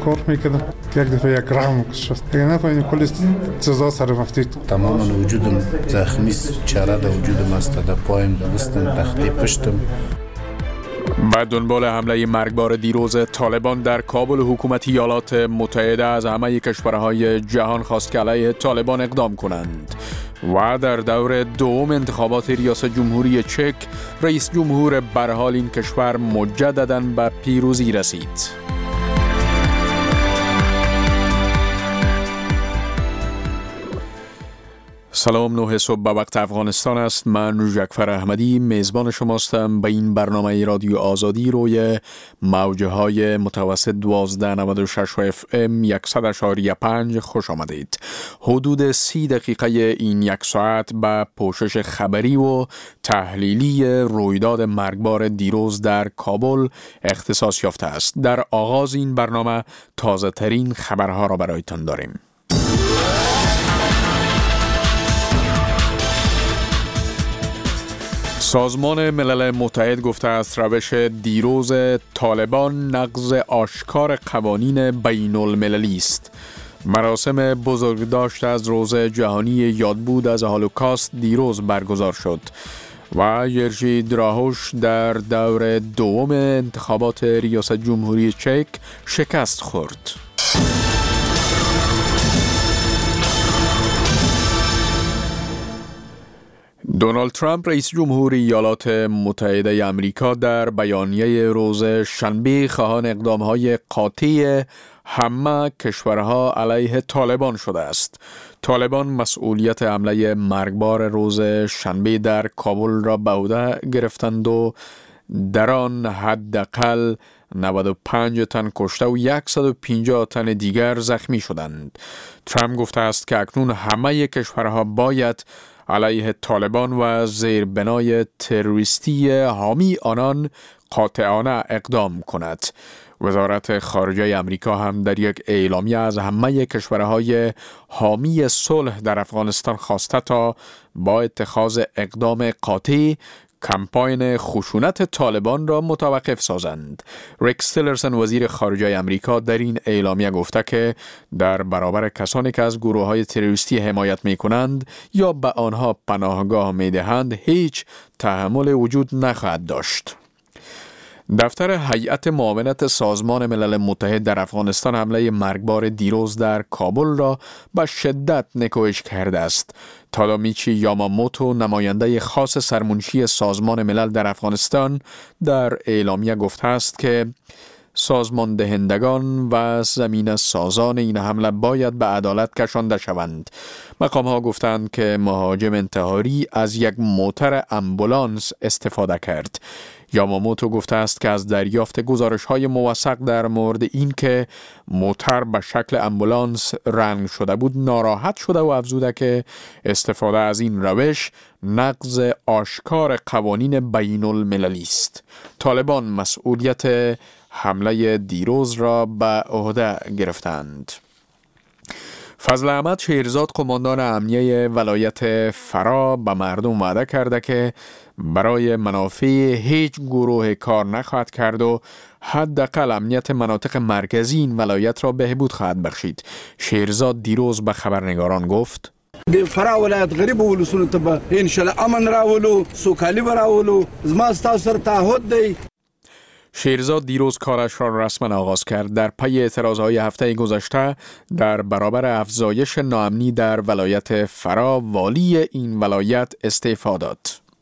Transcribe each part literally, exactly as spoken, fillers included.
کار میکردم که یک دفعه یک رحم شد دیگه نفهمیم کلی سزا سر مفتید. تمام وجودم زخمی است، چهره در وجودم است، در پایم، در دستم، تختی پشتم. به دنبال حمله مرگبار دیروز طالبان در کابل، حکومت ایالات متحده از همه کشورهای جهان خواست که علیه طالبان اقدام کنند و در دور دوم انتخابات ریاست جمهوری چک رئیس جمهور به حال این کشور مجدداً به پیروزی رسید. سلام، نه صبح به وقت افغانستان است. من جعفر احمدی میزبان شماستم. به این برنامه رادیو آزادی روی موجه های متوسط دوازده نود و شش و اف ام صد و یک و پنج خوش آمدید. حدود سی دقیقه این یک ساعت به پوشش خبری و تحلیلی رویداد مرگبار دیروز در کابل اختصاص یافته است. در آغاز این برنامه تازه ترین خبرها را برایتان داریم. سازمان ملل متحد گفته است روش دیروز طالبان نقض آشکار قوانین بین المللی است. مراسم بزرگداشت از روز جهانی یادبود از هولوکاست دیروز برگزار شد و یرژی دراهوش در دور دوم انتخابات ریاست جمهوری چک شکست خورد. دونالد ترامپ رئیس جمهور ایالات متحده آمریکا در بیانیه روز شنبه خواهان اقدام‌های قاطع همه کشورها علیه طالبان شده است. طالبان مسئولیت حمله مرگبار روز شنبه در کابل را به عهده گرفتند و در آن حداقل نود و پنج تن کشته و صد و پنجاه تن دیگر زخمی شدند. ترامپ گفته است که اکنون همه کشورها باید علیه طالبان و زیربنای تروریستی حامی آنان قاطعانه اقدام کند. وزارت خارجه آمریکا هم در یک اعلامیه از همه کشورهای حامی صلح در افغانستان خواسته تا با اتخاذ اقدام قاطع کمپاین خشونت طالبان را متوقف سازند. ریکس تیلرسن وزیر خارجه آمریکا در این اعلامیه گفته که در برابر کسانی که از گروه‌های تروریستی حمایت می‌کنند یا به آنها پناهگاه می‌دهند هیچ تحمل وجود نخواهد داشت. دفتر هیئت معاونت سازمان ملل متحد در افغانستان حمله مرگبار دیروز در کابل را به شدت نکوهش کرده است. تادامیچی یاماموتو، نماینده خاص سرمنشی سازمان ملل در افغانستان، در اعلامیه گفته است که سازمان دهندگان و زمین سازان این حمله باید به عدالت کشانده شوند. مقام ها گفتند که مهاجم انتحاری از یک موتر امبولانس استفاده کرد. یاماموتو گفته است که از دریافت گزارش های موثق در مورد این که موتر به شکل امبولانس رنگ شده بود ناراحت شده و افزوده که استفاده از این روش نقض آشکار قوانین بین المللی است. طالبان مسئولیت حمله دیروز را به عهده گرفتند. فضل احمد شیرزاد، قماندان امنیه ولایت فرا، به مردم وعده کرده که برای منافع هیچ گروه کار نخواهد کرد و حداقل امنیت مناطق مرکزی این ولایت را بهبود خواهد بخشید. شیرزاد دیروز به خبرنگاران گفت: د فرا ولایت غریب ولسونو ته به ان شاء الله امن راولو، سوکالی راولو. زما ستاسو سره تعهد دی. شیرزاد دیروز کارش را رسما آغاز کرد. در پی اعتراضهای هفته گذشته در برابر افزایش ناامنی در ولایت فرا، والی این ولایت استعفا داد.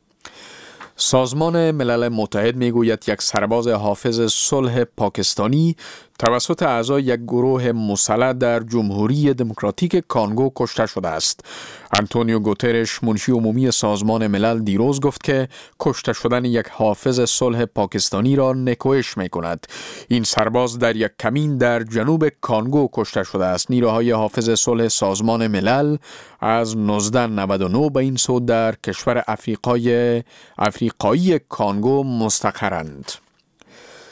سازمان ملل متحد میگوید یک سرباز حافظ صلح پاکستانی توسط اعضای یک گروه مسلح در جمهوری دموکراتیک کانگو کشته شده است. آنتونیو گوترش، منشی عمومی سازمان ملل، دیروز گفت که کشته شدن یک حافظ صلح پاکستانی را نکوهش می‌کند. این سرباز در یک کمین در جنوب کانگو کشته شده است. نیروهای حافظ صلح سازمان ملل از نوزده نود و نه به این سو در کشور افریقای افریقایی کانگو مستقرند.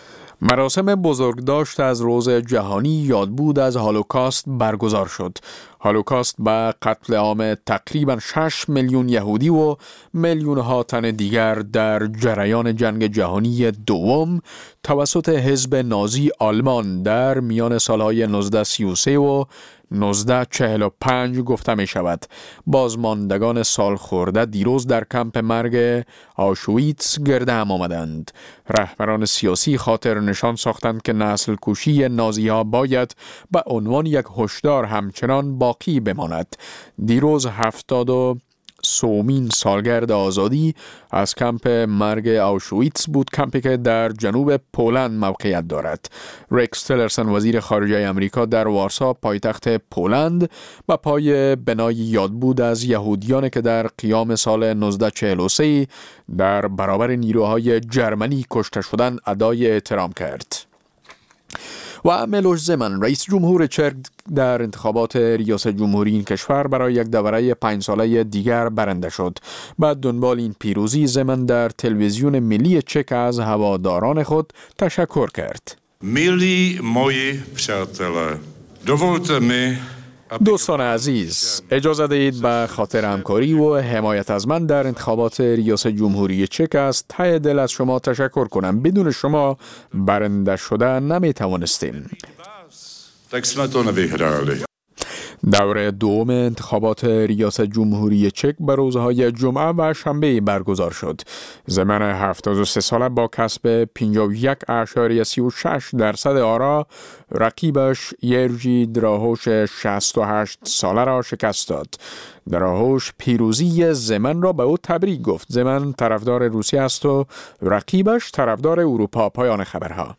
مراسم بزرگداشت از روز جهانی یادبود از هولوکاست برگزار شد. هولوکاست به قتل عام تقریباً شش میلیون یهودی و میلیون ها تن دیگر در جریان جنگ جهانی دوم توسط حزب نازی آلمان در میان سالهای نوزده سی و سه و نوزده چهل و پنج گفته می شود. بازماندگان سال خورده دیروز در کمپ مرگ آشویتس گرده هم آمدند. رهبران سیاسی خاطر نشان ساختند که نسل کشی نازی ها باید به عنوان یک هشدار همچنان باقی بماند. دیروز هفتاد و سومین سالگرد آزادی از کمپ مرگ آوشویتس بود، کمپی که در جنوب پولند موقعیت دارد. رکس تیلرسن وزیر خارجه امریکا در وارسا پایتخت پولند به پای بنای یادبود از یهودیانی که در قیام سال نوزده چهل و سه در برابر نیروهای جرمنی کشته شدند ادای احترام کرد. و میلوش زمن رئیس جمهور چک در انتخابات ریاست جمهوری این کشور برای یک دوره پنج ساله دیگر برنده شد. بعد دنبال این پیروزی زمن در تلویزیون ملی چک از هواداران خود تشکر کرد. Milí moji přátelé, dovolte mi دوستان عزیز، اجازه دهید به خاطر همکاری و حمایت از من در انتخابات ریاست جمهوری چک از ته دل از شما تشکر کنم. بدون شما برنده شده نمی توانستیم. tak jsme to nevyhráli. دور دوم انتخابات ریاست جمهوری چک به روزهای جمعه و شنبه برگزار شد. زمن هفتاد و سه ساله با کسب پنجاه و یک اشاریه سی و شش درصد آرا رقیبش یرجی دراهوش شصت و هشت ساله را شکست داد. دراهوش پیروزی زمن را به او تبریک گفت. زمن طرفدار روسیه است و رقیبش طرفدار اروپا. پایان خبرها.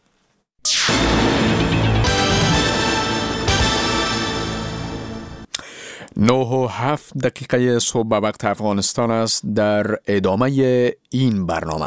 نه و هفت دقیقه صبح به وقت افغانستان است. در ادامه این برنامه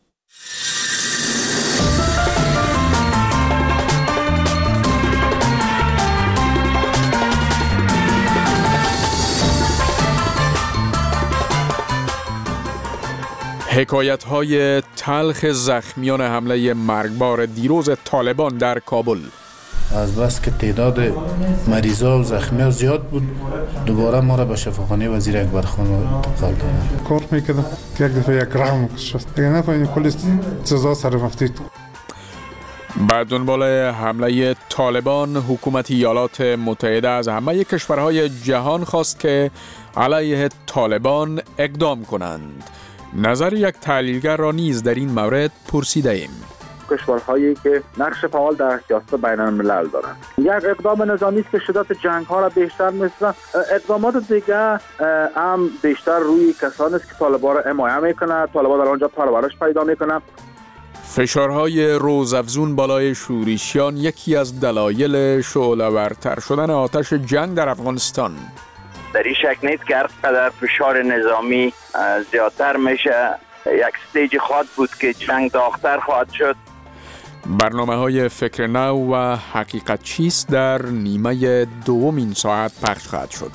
حکایت های تلخ زخمیان حمله مرگبار دیروز طالبان در کابل. از بس که تعداد مریضا و زخمی‌ها زیاد بود، دوباره ما را به شفاخانه وزیر اکبرخان انتقال دادن. کار میکردم که یک دفعه یک رحم شد. دیگه نفهمیم کلی سزا سر رفتید. بعد دنبال حمله طالبان، حکومت ایالات متحده از همه کشورهای جهان خواست که علیه طالبان اقدام کنند. نظر یک تحلیلگر را نیز در این مورد پرسیده ایم. کشورهایی که نقش فعال در سیاست بین الملل دارند. یک اقدام نظامی است که شدت جنگ ها را بیشتر می‌سازد. اقدامات دیگه هم بیشتر روی کسانی است که طالبان را حمایت میکنند. طالبان در آنجا پرورش پیدا میکنند. فشارهای روزافزون بالای شورشیان یکی از دلایل شعله‌ورتر شدن آتش جنگ در افغانستان. در این شک نیست که هر قدر فشار نظامی زیادتر میشه یک استیج خواهد بود که جنگ داغ‌تر خواهد شد. برنامه های فکر نو و حقیقت چیست در نیمه دوم این ساعت پخش خواهد شد.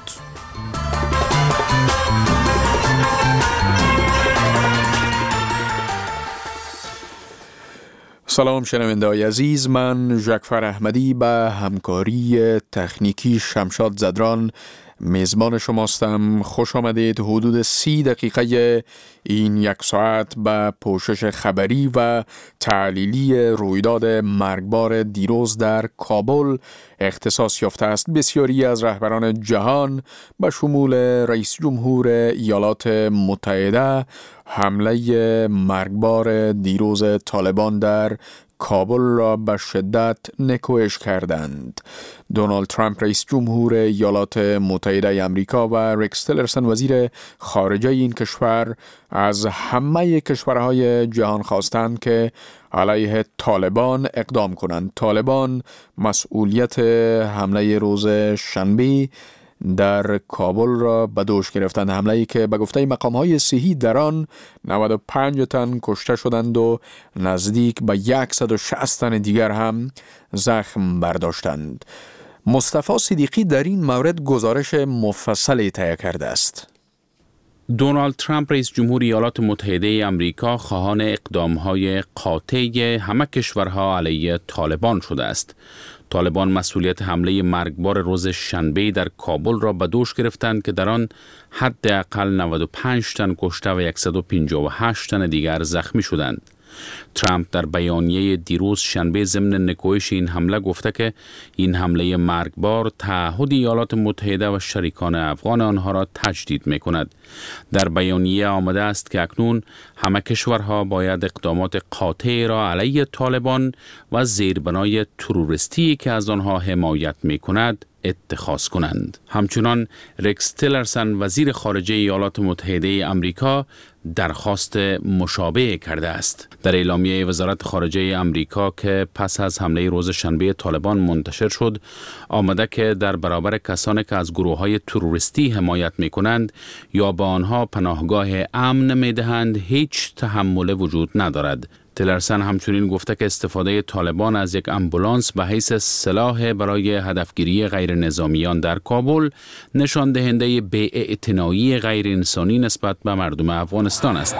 سلام شنونده‌های عزیز، من ژکفر احمدی به همکاری تکنیکی شمشاد زدران میزبان شماستم. خوش آمدید. حدود سی دقیقه این یک ساعت به پوشش خبری و تحلیلی رویداد مرگبار دیروز در کابل اختصاص یافته است. بسیاری از رهبران جهان به شمول رئیس جمهور ایالات متحده حمله مرگبار دیروز طالبان در کابل را به شدت نکوهش کردند. دونالد ترامپ رئیس جمهور ایالات متحده آمریکا و رکس تیلرسن وزیر خارجه این کشور از همه کشورهای جهان خواستند که علیه طالبان اقدام کنند. طالبان مسئولیت حمله روز شنبه در کابل را به دوش گرفتند. حمله‌ای که به گفته مقام‌های صحی در آن نود و پنج تن کشته شدند و نزدیک به صد و شصت تن دیگر هم زخم برداشتند. مصطفی صدیقی در این مورد گزارش مفصلی تهیه کرده است. دونالد ترامپ رئیس جمهور ایالات متحده آمریکا خواهان اقدام‌های قاطع همه کشورها علیه طالبان شده است. طالبان مسئولیت حمله مرگبار روز شنبه در کابل را به دوش گرفتند که در آن حداقل نود و پنج تن کشته و صد و پنجاه و هشت تن دیگر زخمی شدند. ترامپ در بیانیه دیروز شنبه ضمن نکوهش این حمله گفته که این حمله مرگبار تعهد ایالات متحده و شریکان افغان آنها را تجدید می کند. در بیانیه آمده است که اکنون همه کشورها باید اقدامات قاطع را علیه طالبان و زیربنای تروریستی که از آنها حمایت می کند اتخاذ کنند. همچنان رکس تیلرسن وزیر خارجه ایالات متحده آمریکا درخواست مشابه کرده است. در اعلامیه وزارت خارجه آمریکا که پس از حمله روز شنبه طالبان منتشر شد، آمده که در برابر کسانی که از گروه‌های تروریستی حمایت می‌کنند یا به آنها پناهگاه امن می‌دهند هیچ تحمل وجود ندارد. تیلرسن همچنین گفته که استفاده طالبان از یک آمبولانس به حیث سلاح برای هدفگیری غیر نظامیان در کابل نشان دهنده بی‌اعتنایی غیر انسانی نسبت به مردم افغانستان است.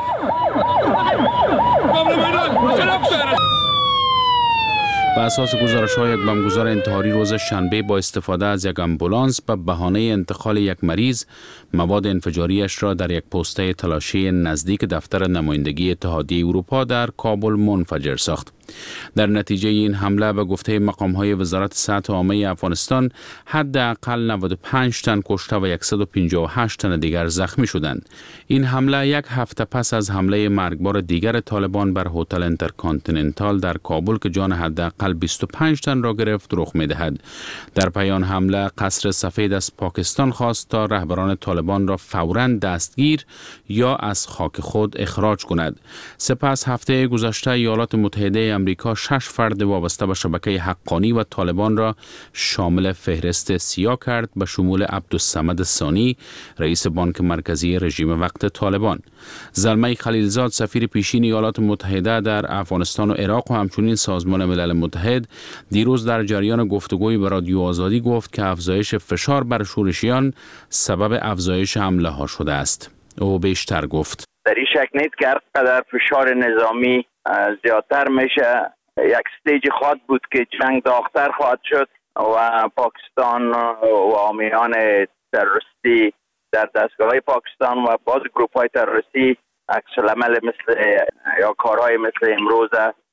بر اساس گزارش‌های یک بمبگذار انتحاری روز شنبه با استفاده از یک آمبولانس به بهانه انتقال یک مریض مواد انفجاریش را در یک پوسته تلاشی نزدیک دفتر نمایندگی اتحادیه اروپا در کابل منفجر ساخت. در نتیجه این حمله به گفته مقام‌های وزارت صحت عامه افغانستان حداقل نود و پنج تن کشته و صد و پنجاه و هشت تن دیگر زخمی شدند. این حمله یک هفته پس از حمله مرگبار دیگر طالبان بر هتل انترکانتیننتال در کابل که جان حداقل بیست و پنج تن را گرفت رخ می‌دهد. در پایان حمله قصر سفید از پاکستان خواست تا رهبران طالبان را فوراً دستگیر یا از خاک خود اخراج کند. سپس هفته گذشته ایالات متحده امریکا شش فرد وابسته به شبکه حقانی و طالبان را شامل فهرست سیاه کرد به شمول عبدالصمد ثانی رئیس بانک مرکزی رژیم وقت طالبان. زلمه خلیلزاد سفیر پیشین ایالات متحده در افغانستان و عراق و همچنین سازمان ملل متحد دیروز در جریان گفتگوی به رادیو آزادی گفت که افزایش فشار بر شورشیان سبب افزایش حمله ها شده است. او بیشتر گفت: در این شک نیست که هرقدر فشار نظامی زیادتر میشه یک استیج خواهد بود که جنگ داغ‌تر خواهد شد و پاکستان و حامیان تروریستی در دستگاه‌های پاکستان و بعض گروه‌های تروریستی عکس العمل مثل یا کارهای مثل امروز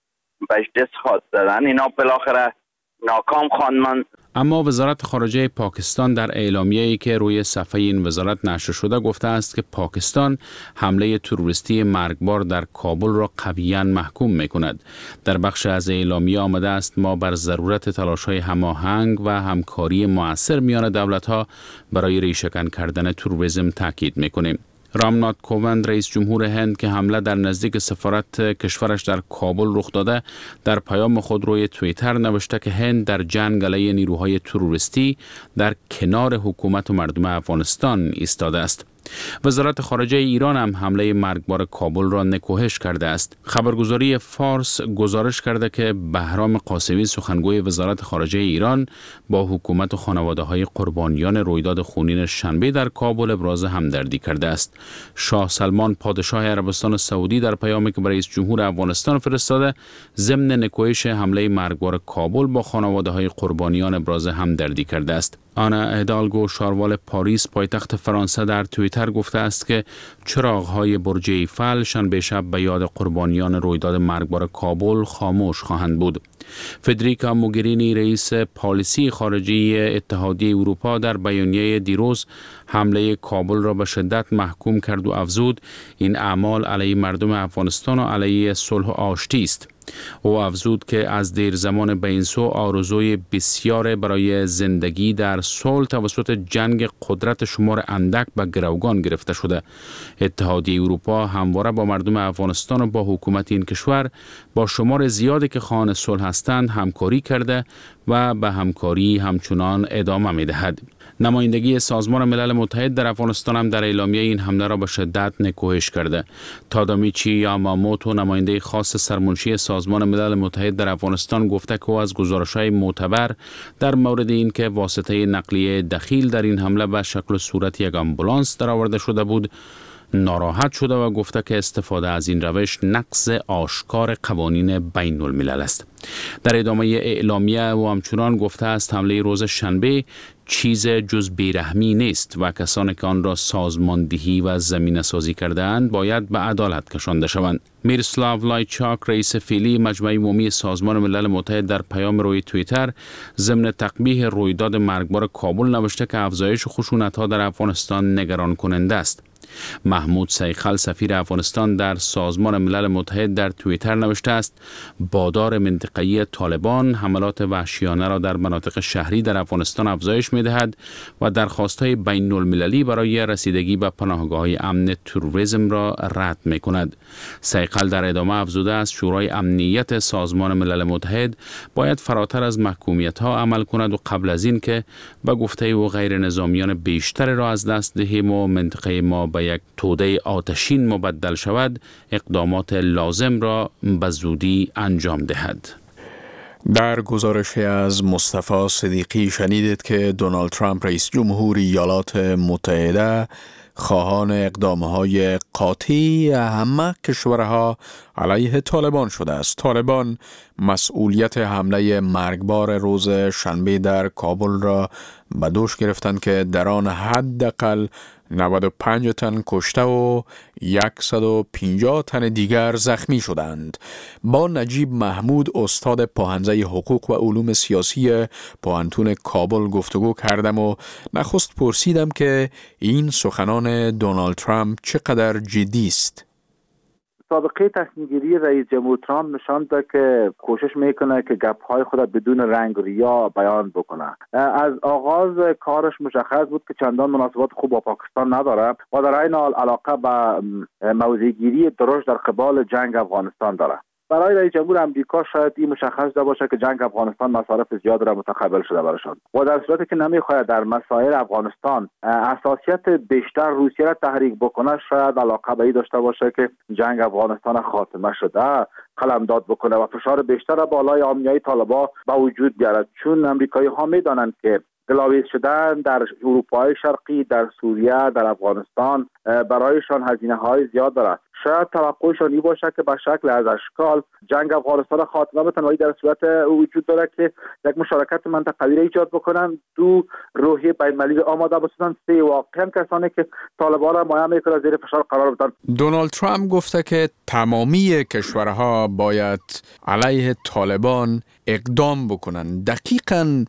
بهش دست خواهد زدن. اینا بالاخره ناکام خواهند. اما وزارت خارجه پاکستان در اعلامیه‌ای که روی صفحه این وزارت نشر شده گفته است که پاکستان حمله تروریستی مرگبار در کابل را قویاً محکوم می‌کند. در بخش از اعلامیه آمده است: ما بر ضرورت تلاش‌های هماهنگ و همکاری مؤثر میان دولت‌ها برای ریشه‌کن کردن تروریسم تاکید می‌کنیم. رامنات کووند رئیس جمهور هند که حمله در نزدیک سفارت کشورش در کابل رخ داده در پیام خود روی توییتر نوشته که هند در جنگ علیه نیروهای تروریستی در کنار حکومت و مردم افغانستان ایستاده است. وزارت خارجه ایران هم حمله مرگبار کابل را نکوهش کرده است. خبرگزاری فارس گزارش کرده که بهرام قاسمی سخنگوی وزارت خارجه ایران با حکومت و خانواده‌های قربانیان رویداد خونین شنبه در کابل ابراز همدردی کرده است. شاه سلمان پادشاه عربستان سعودی در پیامی که برای رئیس جمهور افغانستان فرستاده ضمن نکوهش حمله مرگبار کابل با خانواده‌های قربانیان ابراز همدردی کرده است. آنا هیدالگو شاروال پاریس پایتخت فرانسه در توییتر گفته است که چراغ‌های برج ایفل شنبه شب به یاد قربانیان رویداد مرگبار کابل خاموش خواهند بود. فدریکا موگرینی رئیس پالیسی خارجی اتحادیه اروپا در بیانیه دیروز حمله کابل را به شدت محکوم کرد و افزود این اعمال علیه مردم افغانستان و علیه صلح و آشتی است. او افزود که از دیر زمان به این سو آرزوی بسیار برای زندگی در صلح توسط جنگ قدرت شمار اندک به گروگان گرفته شده. اتحادیه اروپا همواره با مردم افغانستان و با حکومت این کشور با شمار زیادی که خواهان صلح هستند همکاری کرده و به همکاری همچنان ادامه می‌دهد. نمایندگی سازمان ملل متحد در افغانستان هم در اعلامیه این حمله را به شدت نکوهش کرده. تادامیچی یاماموتو نماینده خاص سرمنشی سازمان ملل متحد در افغانستان گفته که او از گزارش‌های معتبر در مورد اینکه واسطه نقلیه دخیل در این حمله به شکل و صورت یک آمبولانس درآورده شده بود ناراحت شده و گفته که استفاده از این روش نقض آشکار قوانین بین الملل است. در ادامه اعلامیه و همچنان گفته است حمله روز شنبه چیز جز بیرحمی نیست و کسانی که آن را سازماندهی و زمینه سازی کرده اند باید به عدالت کشانده شوند. میرسلاو لایچاک رئیس فعلی مجمع عمومی سازمان ملل متحد در پیام روی توییتر ضمن تقبیح رویداد مرگبار کابل نوشته که افزایش خشونت‌ها در افغانستان نگران کننده است. محمود سیخل سفیر افغانستان در سازمان ملل متحد در توییتر نوشته است بادار منطقه‌ای طالبان حملات وحشیانه را در مناطق شهری در افغانستان افزایش می‌دهد و درخواست‌های بین المللی برای رسیدگی به پناهگاه‌های امن تروریسم را رد می‌کند. سیخل در ادامه افزوده است شورای امنیت سازمان ملل متحد باید فراتر از محکومیت‌ها عمل کند و قبل از این که به گفته او غیر نظامیان بیشتر را از دست دهیم و منطقه ما به یک توده آتشین مبدل شود اقدامات لازم را به زودی انجام دهد. در گزارشی از مصطفی صدیقی شنیدید که دونالد ترامپ رئیس جمهور ایالات متحده خواهان اقدامهای قاطعی همه کشورها علیه طالبان شده است. طالبان مسئولیت حمله مرگبار روز شنبه در کابل را به دوش گرفتند که در آن حداقل نود و پنج تن کشته و صد و پنجاه تن دیگر زخمی شدند. با نجیب محمود استاد پاهنزه حقوق و علوم سیاسی پوهنتون کابل گفتگو کردم و نخست پرسیدم که این سخنان دونالد ترامپ چقدر جدی است. سابقه تصمیم گیری رئیس جمهور ترامپ نشان داد که کوشش میکنه که گپ‌های خود بدون رنگ و ریا بیان بکنه. از آغاز کارش مشخص بود که چندان مناسبات خوب با پاکستان نداره و در این حال علاقه به موضع‌گیری درشت در قبال جنگ افغانستان داره. برای رئیس جمهور امریکا شاید این مشخص باشه که جنگ افغانستان مصارف زیاد را متقبل شده براشون و در صورتی که نمیخواد در مسائل افغانستان اساسیت بیشتر روسیه را تحریک بکنه شاید علاقه به این داشته باشه که جنگ افغانستان خاتمه شده قلمداد بکنه و فشار بیشتر را بالای آمنیای طالبان به وجود بیارد، چون امریکایی ها میدانند که گلاویز شدن در اروپای شرقی، در سوریه، در افغانستان برایشان هزینه های زیاد دارد. شاید توقعشان این باشه که به شکل از اشکال جنگ افغانستان خاتمه بدن و در صورت وجود داره که یک مشارکت منطقوی را ایجاد بکنن، دو روحیه بین‌المللی آماده بسازن، سه واقعا کسانی که طالبان را مایه میکنه زیر فشار قرار بدن. دونالد ترامپ گفته که تمامی کشورها باید علیه طالبان اقدام بکنن. دقیقاً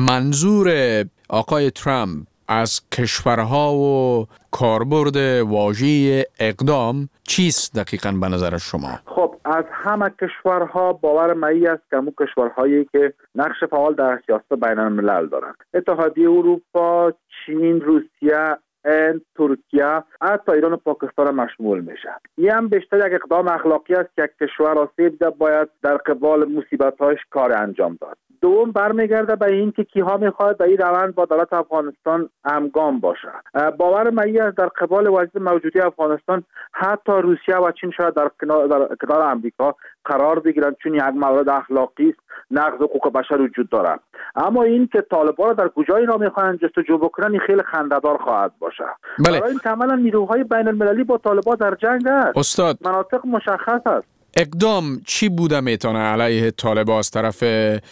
منظور آقای ترامپ از کشورها و کاربرد واژه اقدام چیست دقیقاً به نظر شما؟ خب از همه کشورها باور مایی است که همون کشورهایی که نقش فعال در سیاست بین الملل دارند. اتحادیه اروپا، چین، روسیه، هند، ترکیه، حتی ایران و پاکستان مشمول میشه. این هم بیشتر یک اقدام اخلاقی است که یک کشور آسیب دیده باید در قبال مصیبت‌هاش کار انجام داد. دوم برمیگرده به این که کیها میخواد به این روند با دولت افغانستان همگام باشه. باور مایی است در قبال وضعیت موجودی افغانستان حتی روسیه و چین شاید در کنار در کنار امریکا قرار بگیرند، چون یک مورد اخلاقی است، نقض حقوق بشر وجود دارد. اما این که طالبان را در کجای را میخواهند جستجو بکنن این خیلی خنده‌دار خواهد باشه. بله. برای این کاملا نیروهای بین المللی با طالبان در جنگ است. استاد، مناطق مشخص است. اقدام چی بوده میتونه علیه طالبان از طرف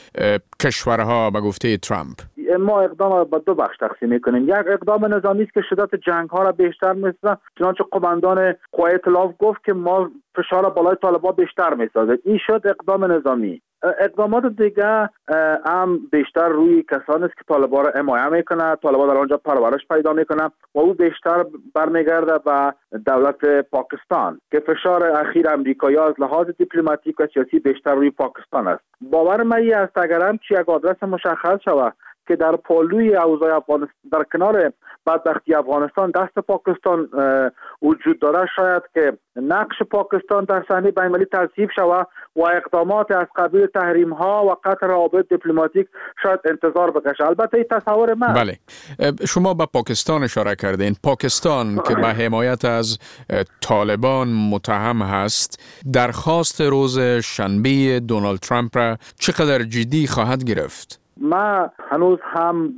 کشورها به گفته ترامپ؟ ما اقدام را به دو بخش تقسیم میکنیم. یک اقدام نظامی است که شدت جنگ ها را بیشتر میسازه، چنانچه قماندان قوای ائتلاف گفت که ما فشار را بالای طالبان بیشتر میسازه. این شد اقدام نظامی. اقدامات دیگه هم بیشتر روی کسانی است که طالبان را حمایت میکنه، طالبان در آنجا پرورش پیدا میکنه و او بیشتر برمیگرده به دولت پاکستان که فشار اخیر امریکایی از لحاظ دیپلماتیک و سیاسی بیشتر روی پاکستان است. باور من است اگر هم چی یک آدرس مشخص شود که در پالوی اوضاع افغانستان در کنار بدبختی افغانستان دست پاکستان وجود داره، شاید که نقش پاکستان در صحنه بین‌المللی تضعیف شود و اقدامات از قبیل تحریم ها و قطع روابط دیپلماتیک شاید انتظار بکشه. البته این تصور من. بله، شما به پاکستان اشاره کردین. پاکستان که به حمایت از طالبان متهم هست، درخواست روز شنبه دونالد ترامپ را چقدر جدی خواهد گرفت؟ ما هنوز هم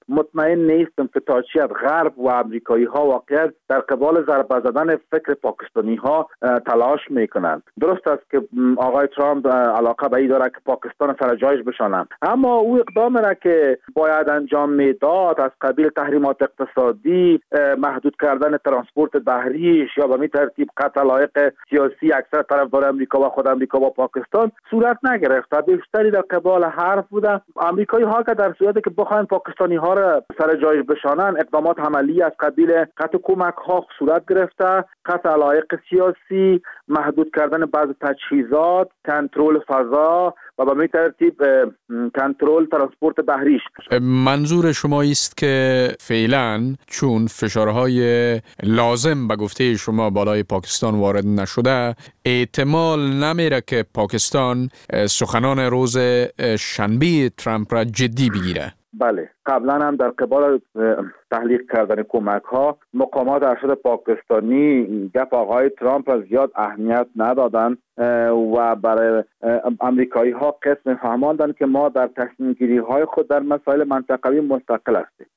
مطمئن نیستم که تا چی از غرب و امریکایی ها واقعا در قبال ضربه زدن فکر پاکستانی ها تلاش میکنند. درست است که آقای ترامپ علاقه به این داره که پاکستان سر جایش بشانند، اما او اقدام را که باید انجام میداد از قبیل تحریمات اقتصادی، محدود کردن ترانسپورت بحریش یا به می ترتیب قطع علایق سیاسی اکثر طرفدار امریکا و خود امریکا و پاکستان صورت نگرفت. بیشتری در قبال حرف بوده. امریکایی ها که در صورتی که بخواین پاکستانی ها را سر جایش بشانن، اقدامات عملی از قبیل قطع کمک ها صورت گرفته، قطع علایق سیاسی، محدود کردن بعض تجهیزات، کنترل فضا و به می ترتیب کنترل ترانسپورت بحریش. منظور شما است که فعلا چون فشارهای لازم به گفته شما بالای پاکستان وارد نشده، احتمال نمیره که پاکستان سخنان روز شنبه ترامپ را جدی بگیره. بله، قبلا هم در قبال تحلیق کردن کمک ها مقامات ارشد پاکستانی گپ آقای ترامپ را زیاد اهمیت ندادن و برای امریکایی ها قسم فهماندن که ما در تصمیم گیری های خود در مسائل منطقوی مستقل هستیم.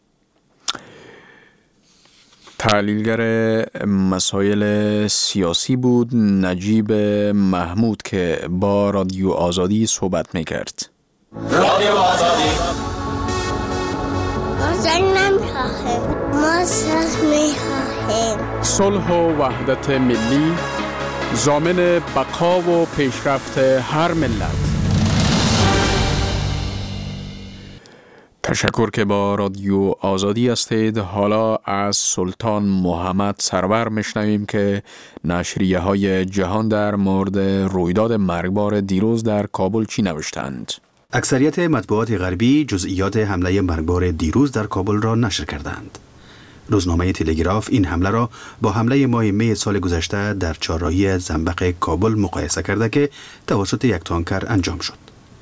تحلیلگر مسائل سیاسی بود نجیب محمود که با رادیو آزادی صحبت میکرد. رادیو آزادی جنگ نمیخواهیم، ما صلح میخواهیم. صلح و وحدت ملی ضامن بقا و پیشرفت هر ملت. تشکر که با رادیو آزادی هستید. حالا از سلطان محمد سرور میشنویم که نشریه های جهان در مورد رویداد مرگبار دیروز در کابل چی نوشتند. اکثریت مطبوعات غربی جزئیات حمله مرگبار دیروز در کابل را نشر کردند. روزنامه تلگراف این حمله را با حمله ماه می سال گذشته در چهارراهی زنبق کابل مقایسه کرده که توسط یک تانکر انجام شد.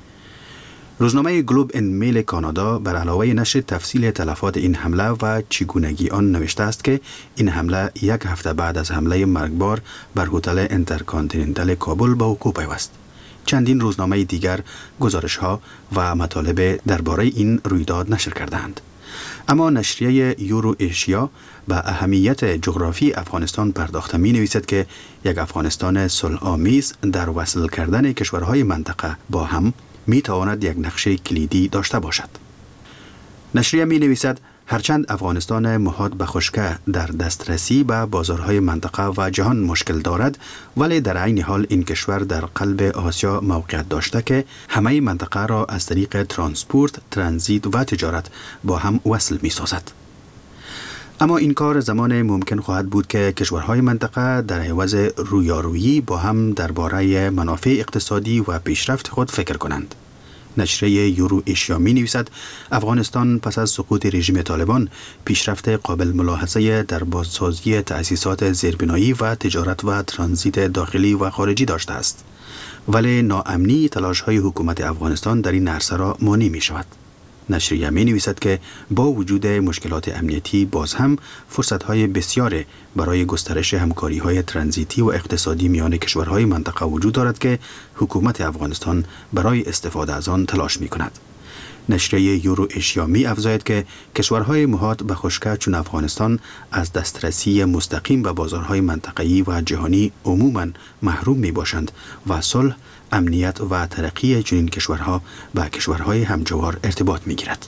روزنامه گلوب ان میل کانادا بر علاوه نشر تفصیل تلفات این حمله و چگونگی آن نوشته است که این حمله یک هفته بعد از حمله مرگبار بر هتل انترکانتیننتال کابل به وقوع پیوست. چندین روزنامه دیگر گزارش‌ها و مطالب درباره این رویداد نشر کردند. اما نشریه یورو ایشیا به اهمیت جغرافی افغانستان پرداخته می نویسد که یک افغانستان صلح‌آمیز در وصل کردن کشورهای منطقه با هم می تواند یک نقش کلیدی داشته باشد. نشریه می نویسد هرچند افغانستان محاط به خشکی در دسترسی به بازارهای منطقه و جهان مشکل دارد، ولی در عین حال این کشور در قلب آسیا موقعیت داشته که همه منطقه را از طریق ترانسپورت، ترانزیت و تجارت با هم وصل می سازد. اما این کار زمان ممکن خواهد بود که کشورهای منطقه در عوض رویارویی با هم درباره منافع اقتصادی و پیشرفت خود فکر کنند. نشریه یورو ایشیا می نویسد افغانستان پس از سقوط رژیم طالبان پیشرفت قابل ملاحظه در بازسازی تأسیسات زیربنایی و تجارت و ترانزیت داخلی و خارجی داشته است، ولی ناامنی تلاش‌های حکومت افغانستان در این عرصه را مانع می شود. نشریه می نویسد که با وجود مشکلات امنیتی باز هم فرصت‌های بسیار برای گسترش همکاری‌های ترانزیتی و اقتصادی میان کشورهای منطقه وجود دارد که حکومت افغانستان برای استفاده از آن تلاش می‌کند. نشریه یورو ایشیا می افزاید که کشورهای محاط به خشکی چون افغانستان از دسترسی مستقیم به بازارهای منطقه‌ای و جهانی عموماً محروم می باشند و صلح، امنیت و ترقی چنین کشورها با کشورهای همجوار ارتباط می گیرد.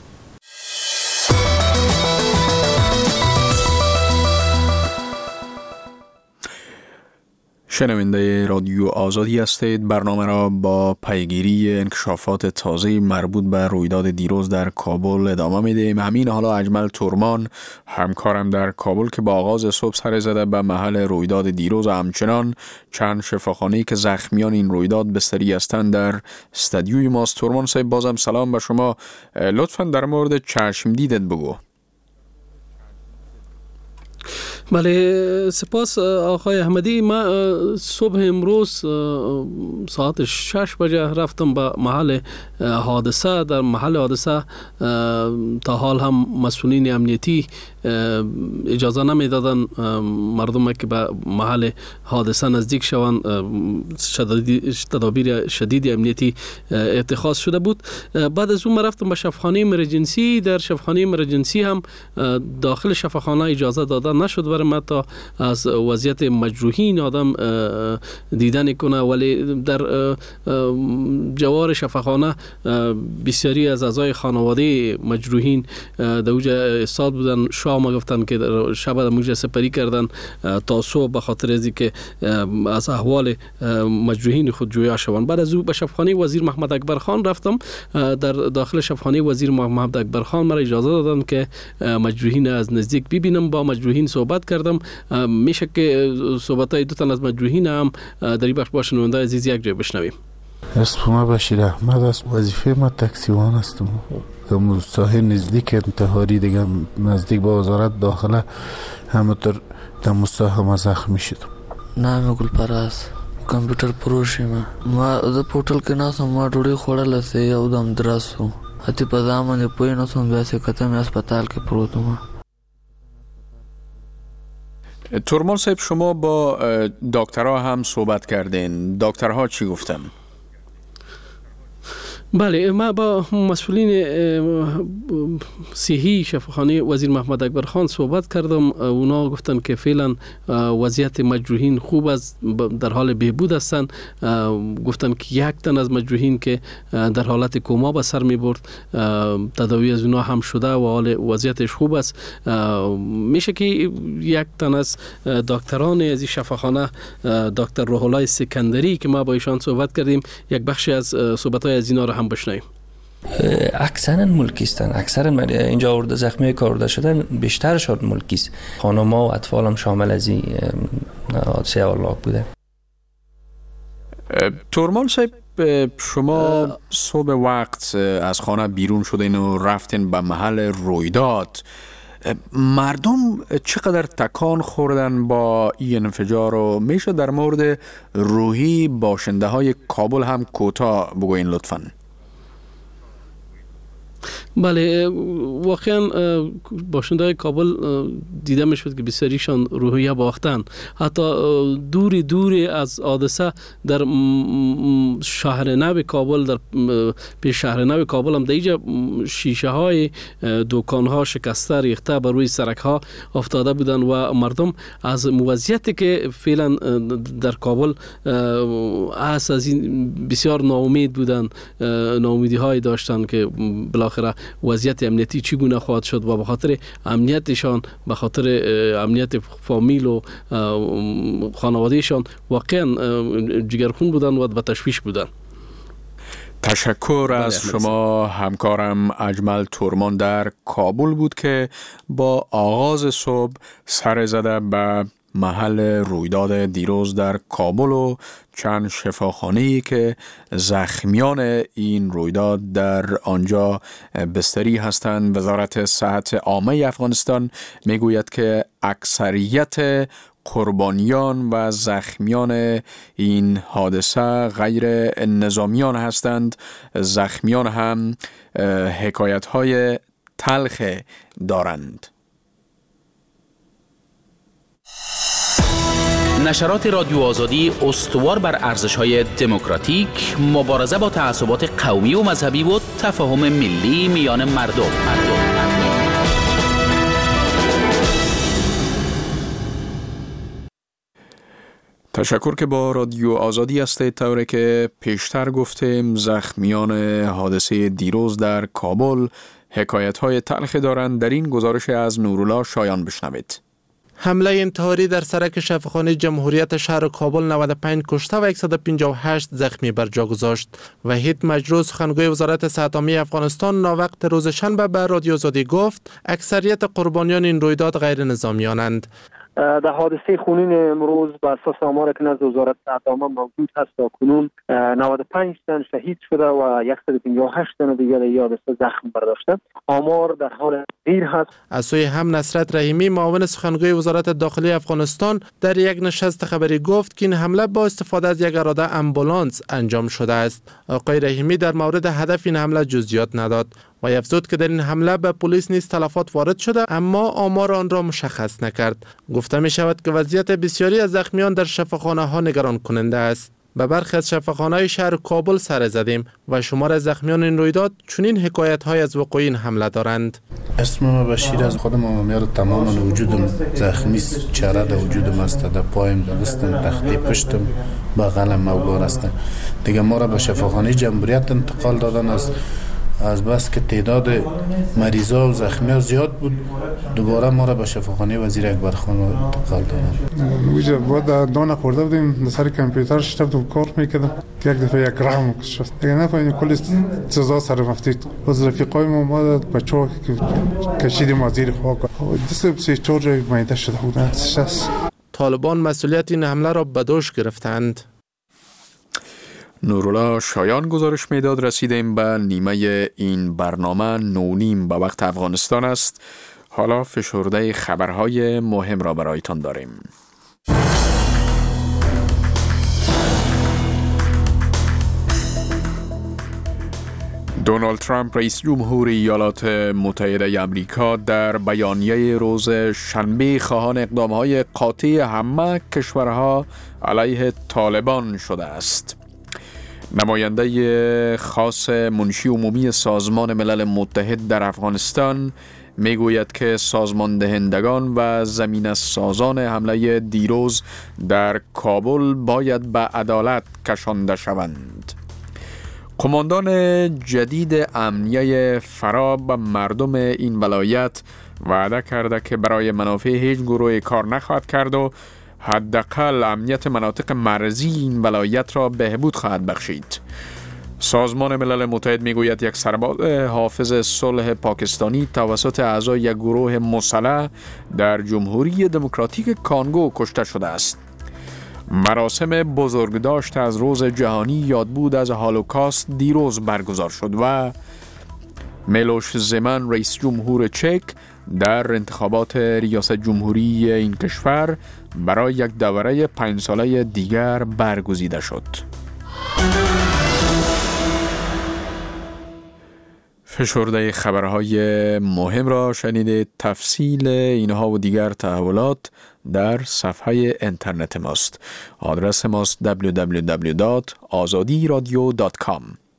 شنونده رادیو آزادی هستید. برنامه را با پیگیری انکشافات تازه مربوط به رویداد دیروز در کابل ادامه میدیم. همین حالا اجمل تورمان همکارم در کابل که با آغاز صبح سر زده به محل رویداد دیروز، همچنان چند شفاخانه‌ای که زخمیان این رویداد بستری هستند در استودیوی ماست. تورمان صاحب بازم سلام به شما. لطفاً در مورد چشم دیدت بگو. بله سپاس آقای احمدی. ما صبح امروز ساعت شش بجه رفتم به محل حادثه. در محل حادثه تا حال هم مسئولین امنیتی اجازه نمیدادن مردم که به محل حادثه نزدیک شوند. تدابیر شدید امنیتی اتخاذ شده بود. بعد از اون رفتم به شفاخانه امرجنسی. در شفاخانه امرجنسی هم داخل شفاخانه اجازه دادن نشد برای ما تا از وضعیت مجروحین آدم دیدن کنه، ولی در جوار شفاخانه بسیاری از اعضای خانواده مجروحین در اوجه استاد بودن. شام گفتن که شب در موجه سپری کردن تا صبح به خاطر از که از احوال مجروحین خود جویا شوند. بعد از او به شفاخانه وزیر محمد اکبر خان رفتم. در داخل شفاخانه وزیر محمد اکبر خان مرا اجازه دادن که مجروحین از نزدیک ببینم. با مجروحین صحبت کردم. میشه که صحبتای دو تن از مجروحین هم در این بخش با شنونده عزیز یک جای بشنویم. اسم ما بشیر احمد است. وظیفه ما تاکسیوان هستم. در ساحه نزدیک انتحاری دیگه نزدیک با وزارت داخله همونطور در مستحق ما زخمی شدم. نام گل پرست کمپیوټر پروش ما ما د پورتل کې ناسم ما ډوډۍ خوړله سه یو دم دراسو هتی په ځامن په نو سم بیا سه کته مې هسپتال کې پروت ما. تورمان صاحب شما با دکترها هم صحبت کردین. دکترها چی گفتن؟ بله ما با مسئولین صحی شفاخانه وزیر محمد اکبر خان صحبت کردم. اونا گفتن که فعلا وضعیت مجروحین خوب است، در حال بهبود هستند. گفتن که یک تن از مجروحین که در حالت کما به سر می برد تداوی از اونا هم شده و حال وضعیتش خوب است. میشه که یک تن از دکتران از این شفاخانه دکتر روح الله سکندری که ما با ایشان صحبت کردیم یک بخشی از صحبت‌های از اینا را هم بشنویم. اکثرا ملکی هستند. اکثرا اینجا آورده زخمی که آورده شدن بیشترشون ملکی است. خانم‌ها و اطفال هم شامل از این حادثه هلاک بوده. تورمان صاحب شما صبح وقت از خانه بیرون شدین و رفتین به محل رویداد. مردم چقدر تکان خوردن با این انفجار و میشه در مورد روحی باشنده های کابل هم کوتاه بگوین لطفاً؟ بله واقعا باشنده های کابل دیده می شود که بسیاریشان روحیه باختن. حتی دوری دوری از حادثه در شهر نو کابل، در پیش شهر نو کابل هم در اینجا شیشه های دکان ها شکسته ریخته بر روی سرک ها افتاده بودن و مردم از وضعیتی که فعلا در کابل از از این بسیار ناامید بودن، ناامیدی های داشتن که بالاخره وضعیت امنیتی چگونه خواهد شد و به خاطر امنیتشان، به خاطر امنیت فامیل و خانوادهشان واقعا جگرخون بودن و به تشویش بودن. تشکر از شما همکارم اجمل تورمان در کابل بود که با آغاز صبح سر زده به محل رویداد دیروز در کابل و چند شفاخانه‌ای که زخمیان این رویداد در آنجا بستری هستند. وزارت صحت عامه افغانستان میگوید که اکثریت قربانیان و زخمیان این حادثه غیر نظامیان هستند. زخمیان هم حکایت‌های تلخ دارند. نشرات رادیو آزادی استوار بر ارزش‌های دموکراتیک، مبارزه با تعصبات قومی و مذهبی و تفاهم ملی میان مردم. مردم. تشکر که با رادیو آزادی هستید. طوری که پیشتر گفتیم زخمیان حادثه دیروز در کابل حکایت‌های تلخ دارند. در این گزارش از نورالله شایان بشنوید. حمله انتحاری در سرک شفاخانه جمهوریت شهر کابل نود و پنج کشته و صد و پنجاه و هشت زخمی بر جا گذاشت. وحید مجروح سخنگوی وزارت صحت عامه افغانستان ناوقت روز شنبه به رادیو آزادی گفت اکثریت قربانیان این رویداد غیر نظامیانند. در حادثه خونین امروز بر اساس آماری که نزد وزارت عدالت موجود هست تا کنون نود و پنج تن شهید شده و صد و پنجاه و هشت تن دیگر یادسته زخم برداشته. آمار در حال زیر هست. از سوی هم نصرت رحیمی معاون سخنگوی وزارت داخلی افغانستان در یک نشست خبری گفت که این حمله با استفاده از یک اراده امبولانس انجام شده است. آقای رحیمی در مورد هدف این حمله جزئیات نداد و افزود که در این حمله به پلیس نیز تلفات وارد شده اما آمار آن را مشخص نکرد. گفته می شود که وضعیت بسیاری از زخمیان در شفاخانه ها نگران کننده است. به برخی از شفاخانه‌های شهر کابل سر زدیم و شمار از زخمیان این رویداد چنین حکایت‌های از وقوع این حمله دارند. اسم ما بشیر از خودم میاد تماما وجودم زخمی است، چهره در وجودم است، در پایم، در دستم، تختی پشتم، بغلم موگار است. دیگه ما را به شفاخانه جمهوریت انتقال دادن از از بس که تعداد مریضا و زخمی‌ها زیاد بود دوباره ما را به شفاخانه وزیر اکبرخان انتقال دادن. ویجا بعد دانه خورده بودیم سر کامپیوتر شب تو کار میکردم یک دفعه یک رقم شد دیگه نفهمیدم کلی سزا سر رفتید از رفیقای ما ما بچه‌ها کشیدیم از زیر خاک دست سه چهار جای مایده شده بودن. طالبان مسئولیت این حمله را به دوش گرفتند. نورولا شایان گزارش میداد. رسیدیم به نیمه این برنامه نونیم به وقت افغانستان است. حالا فشرده خبرهای مهم را برایتان داریم. دونالد ترامپ رئیس جمهور ایالات متحده آمریکا در بیانیه روز شنبه خواهان اقدامهای قاطع همه کشورها علیه طالبان شده است. نماینده خاص منشی عمومی سازمان ملل متحد در افغانستان میگوید که سازمان دهندگان و زمین سازان حمله دیروز در کابل باید به عدالت کشانده شوند. قماندان جدید امنیه فرا به مردم این ولایت وعده کرده که برای منافع هیچ گروه کار نخواهد کرد و حداقل امنیت مناطق مرزی این ولایت را بهبود خواهد بخشید. سازمان ملل متحد میگوید یک سرباز حافظ صلح پاکستانی توسط اعضای یک گروه مسلح در جمهوری دموکراتیک کانگو کشته شده است. مراسم بزرگداشت از روز جهانی یادبود از هولوکاست دیروز برگزار شد و میلوش زمن رئیس جمهور چک در انتخابات ریاست جمهوری این کشور برای یک دوره پنج ساله دیگر برگزیده شد. فشرده خبرهای مهم را شنیدید. تفصیل اینها و دیگر تحولات در صفحه اینترنت ماست. آدرس ماست دبلیو دبلیو دبلیو دات آزادی رادیو دات کام.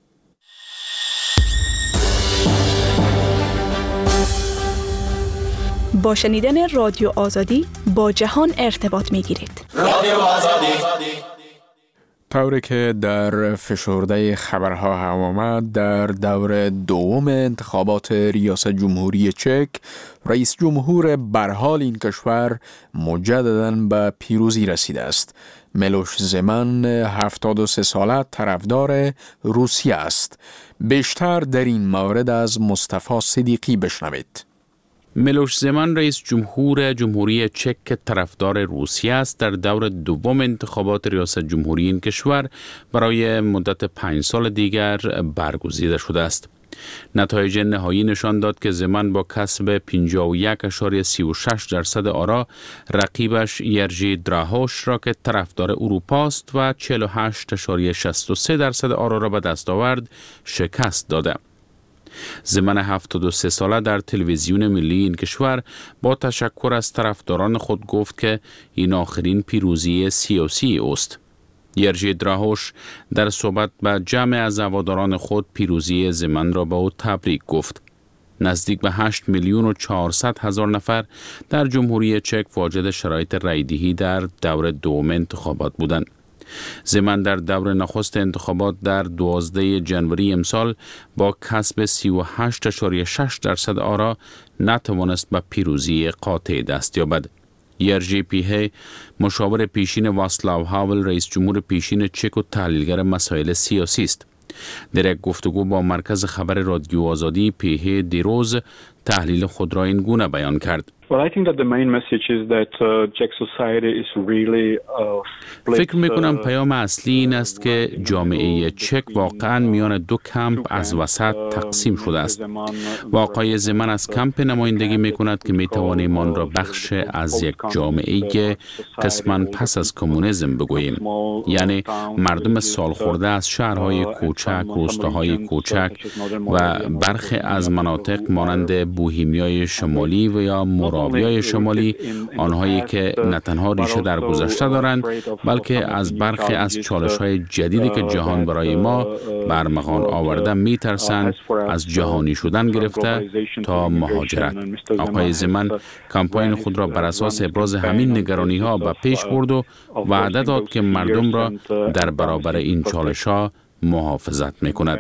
با شنیدن رادیو آزادی با جهان ارتباط می گیرید. رادیو آزادی. طوری که در فشرده خبرها هم آمد، در دور دوم انتخابات ریاست جمهوری چک رئیس جمهور برحال این کشور مجدداً به پیروزی رسیده است. میلوش زمن هفتاد و سه ساله طرفدار روسیه است. بیشتر در این مورد از مصطفی صدیقی بشنوید. میلوش زمن رئیس جمهور جمهوری چک که طرفدار روسیه است در دور دوم انتخابات ریاست جمهوری این کشور برای مدت پنج سال دیگر برگزیده شده است. نتایج نهایی نشان داد که زمن با کسب پنجاه و یک اشاری سی و شش درصد آرا رقیبش یرژی دراهوش را که طرفدار اروپا است و چهل و هشت اشاری شصت و سه درصد آرا را به دست آورد شکست داده. زمن هفتاد و سه ساله در تلویزیون ملی این کشور با تشکر از طرفداران خود گفت که این آخرین پیروزی سیاسی است. یرژی دراهوش در صحبت با جمع از هواداران خود پیروزی زمن را به او تبریک گفت. نزدیک به هشت میلیون و چهارصد هزار نفر در جمهوری چک واجد شرایط رایدهی در دور دوم انتخابات بودند. زمن در دور نخست انتخابات در دوازده ژانویه امسال با کسب سی و هشت اشاری شش درصد آرا نتوانست به پیروزی قاطع دست یابد. یرژی پیهی مشاور پیشین واسلاو هاول رئیس جمهور پیشین چک و تحلیلگر مسائل سیاسی است. در یک گفتگو با مرکز خبر رادیو آزادی پیهی دیروز تحلیل خود را این گونه بیان کرد. فکر میکنم پیام اصلی این است که جامعه چک واقعا میان دو کمپ از وسط تقسیم شده است و آقای زمان از کمپ نمایندگی میکند که میتوانیم آن را بخش از یک جامعه قسما پس از کمونیسم بگوییم، یعنی مردم سالخورده از شهرهای کوچک، روستاهای کوچک و برخی از مناطق مانند بوهیمیای شمالی و یا موراویای شمالی، آنهایی که نه تنها ریشه در گذشته دارند بلکه از برخی از چالش‌های جدیدی که جهان برای ما برمغان آورده می‌ترسند، از جهانی شدن گرفته تا مهاجرت. آقای زمان کمپاین خود را بر اساس ابراز همین نگرانی‌ها به پیش برد و وعده داد که مردم را در برابر این چالش‌ها محافظت می‌کند.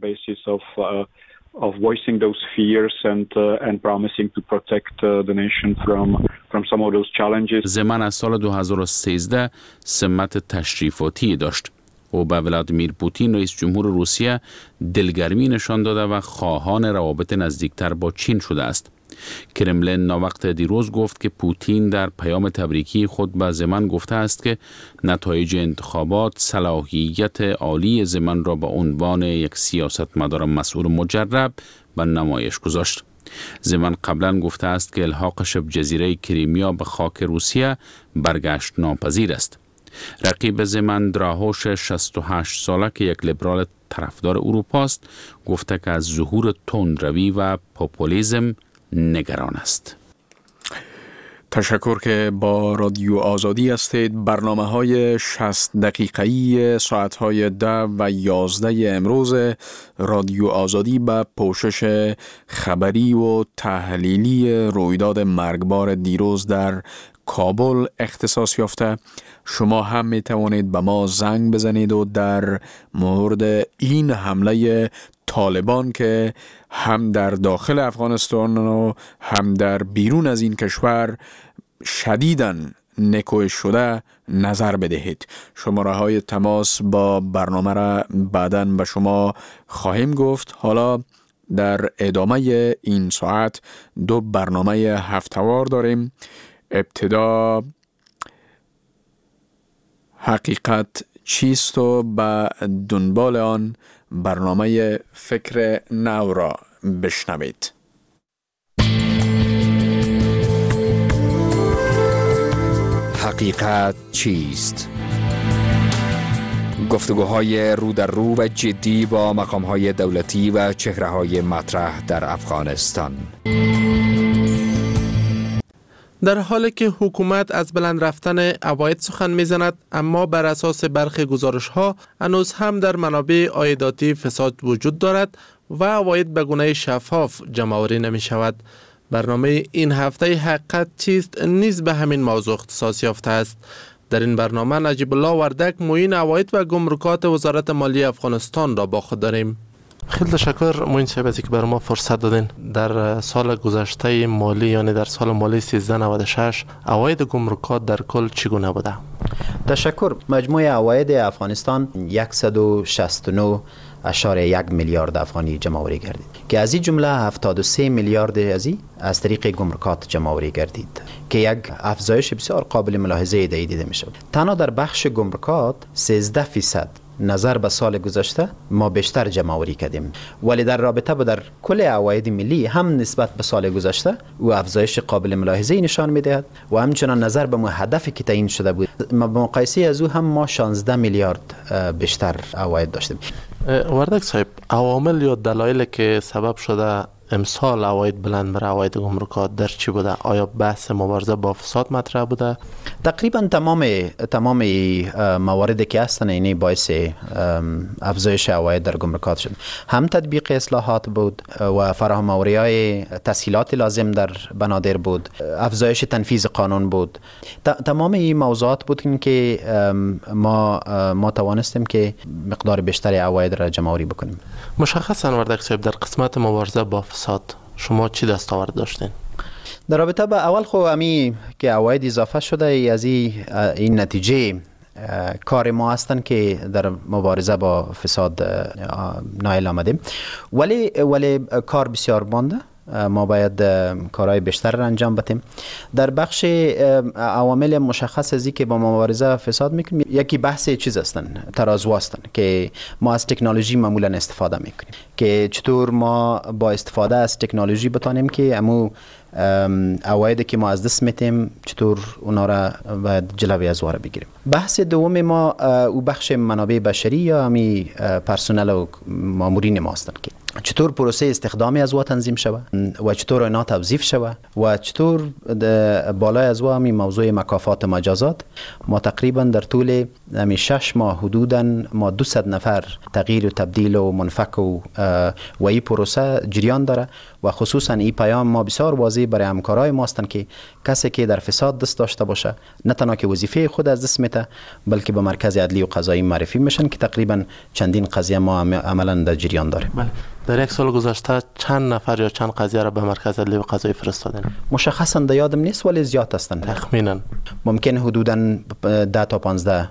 of voicing those fears and uh, and promising to protect uh, the nation from from some of those challenges. زمان از سال دو هزار و سیزده سمت تشریفاتی داشت و به ولادیمیر پوتین رئیس جمهور روسیه دلگرمی نشان داده و خواهان روابط نزدیکتر با چین شده است. کرملین ناوقت دیروز گفت که پوتین در پیام تبریکی خود به زمان گفته است که نتایج انتخابات صلاحیت عالی زمان را به عنوان یک سیاستمدار مسئول مجرب به نمایش گذاشت. زمان قبلا گفته است که الحاق شبه جزیره کریمیا به خاک روسیه برگشت ناپذیر است. رقیب زمان دراهوش شصت و هشت ساله که یک لیبرال طرفدار اروپا است گفته که از ظهور تندروی و پوپولیسم نگران است. تشکر که با رادیو آزادی هستید. برنامه های شصت دقیقه‌ای ساعت های ده و یازده امروز رادیو آزادی به پوشش خبری و تحلیلی رویداد مرگبار دیروز در کابل اختصاص یافته. شما هم می توانید به ما زنگ بزنید و در مورد این حمله طالبان که هم در داخل افغانستان و هم در بیرون از این کشور شدیداً نکوهش شده نظر بدهید. شماره های تماس با برنامه را بعداً به شما خواهیم گفت. حالا در ادامه این ساعت دو برنامه هفته‌وار داریم. ابتدا حقیقت چیست و به دنبال آن برنامه فکر نو را بشنوید. حقیقت چیست؟ گفتگوهای رو در رو و جدی با مقام‌های دولتی و چهره‌های مطرح در افغانستان. در حالی که حکومت از بلند رفتن عواید سخن میزند، اما بر اساس برخی گزارش‌ها هنوز هم در منابع عایداتی فساد وجود دارد و عواید به گونه شفاف جمع‌آوری نمی‌شود. برنامه این هفته حقیقت چیست نیز به همین موضوع اختصاص یافته است. در این برنامه نجیب الله وردک معین عواید و گمرکات وزارت مالی افغانستان را با خود داریم. خیلی تشکر معین صاحب از اینکه برای ما فرصت دادین. در سال گذشته مالی یعنی در سال مالی سیزده نود و شش عواید گمرکات در کل چگونه بوده؟ تشکر. مجموع عواید افغانستان صد و شصت و نه اشاره یک میلیارد افغانی جمع آوری گردید که از این جمله هفتاد و سه میلیارد از این از طریق گمرکات جمع آوری گردید که یک افزایش بسیار قابل ملاحظه دیده می شود. تنها در بخش گمرکات سیزده فیصد نظر به سال گذشته ما بیشتر جمع آوری کردیم، ولی در رابطه با در کل عواید ملی هم نسبت به سال گذشته و افزایش قابل ملاحظه نشان میدهد و همچنان نظر به هدفی که تعیین شده بود به مقایسه از او هم ما شانزده میلیارد بیشتر عواید داشتیم. وردک صاحب، عوامل یا دلایلی که سبب شده امسال عواید بلند بر عواید گمرکات در چی بوده؟ آیا بحث مبارزه با فساد مطرح بوده؟ تقریبا تمام تمام مواردی که هستن اینی باعث افزایش عواید در گمرکات شد. هم تطبیق اصلاحات بود و فراهم آوری‌های تسهیلات لازم در بنادر بود، افزایش تنفیذ قانون بود. تمام این موضوعات بود که ما ما توانستیم که مقدار بیشتری عواید را جمع آوری بکنیم. مشخصاً وردک صاحب، در قسمت مبارزه با فساد شما چی دستاورد داشتین؟ در رابطه با اول خو امی که عواید اضافه شده از این این نتیجه کار ما هستن که در مبارزه با فساد نایل آمدیم، ولی ولی کار بسیار مانده ما باید کارهای بیشتر را انجام بدیم. در بخش عوامل مشخص ازی که با مبارزه فساد میکنیم، یکی بحث چیز هستن، ترازو هستن که ما از تکنولوژی معمولا استفاده میکنیم که چطور ما با استفاده از تکنولوژی بتانیم که امو اوایدی که ما از دست میتیم چطور اونا را باید جلوی از واره بگیریم. بحث دوم ما او بخش منابع بشری یا همی پرسنل و مامورین ما هستند که چطور پروسه استخدامی از وا تنظیم شود و چطور اینا توظیف شود و چطور بالای از وا همی موضوع مکافات مجازات. ما تقریبا در طول همی شش ماه حدودا ما دویست نفر تغییر و تبدیل و منفک و و این پروسه جریان داره و خصوصا این پیام ما بسیار واضح برای همکارای ما هستند که کسی که در فساد دست داشته باشه نه تنها که وظیفه خود از دست میده بلکه به مرکز عدلی و قضایی معرفی میشن که تقریبا چندین قضیه ما عملا در جریان داره. بله. در یک سال گذشته چند نفر یا چند قضیه را به مرکز عدلی و قضایی فرستادن؟ مشخصا در یادم نیست ولی زیاد هستند. تخمینا ممکن حدودا ده تا پانزده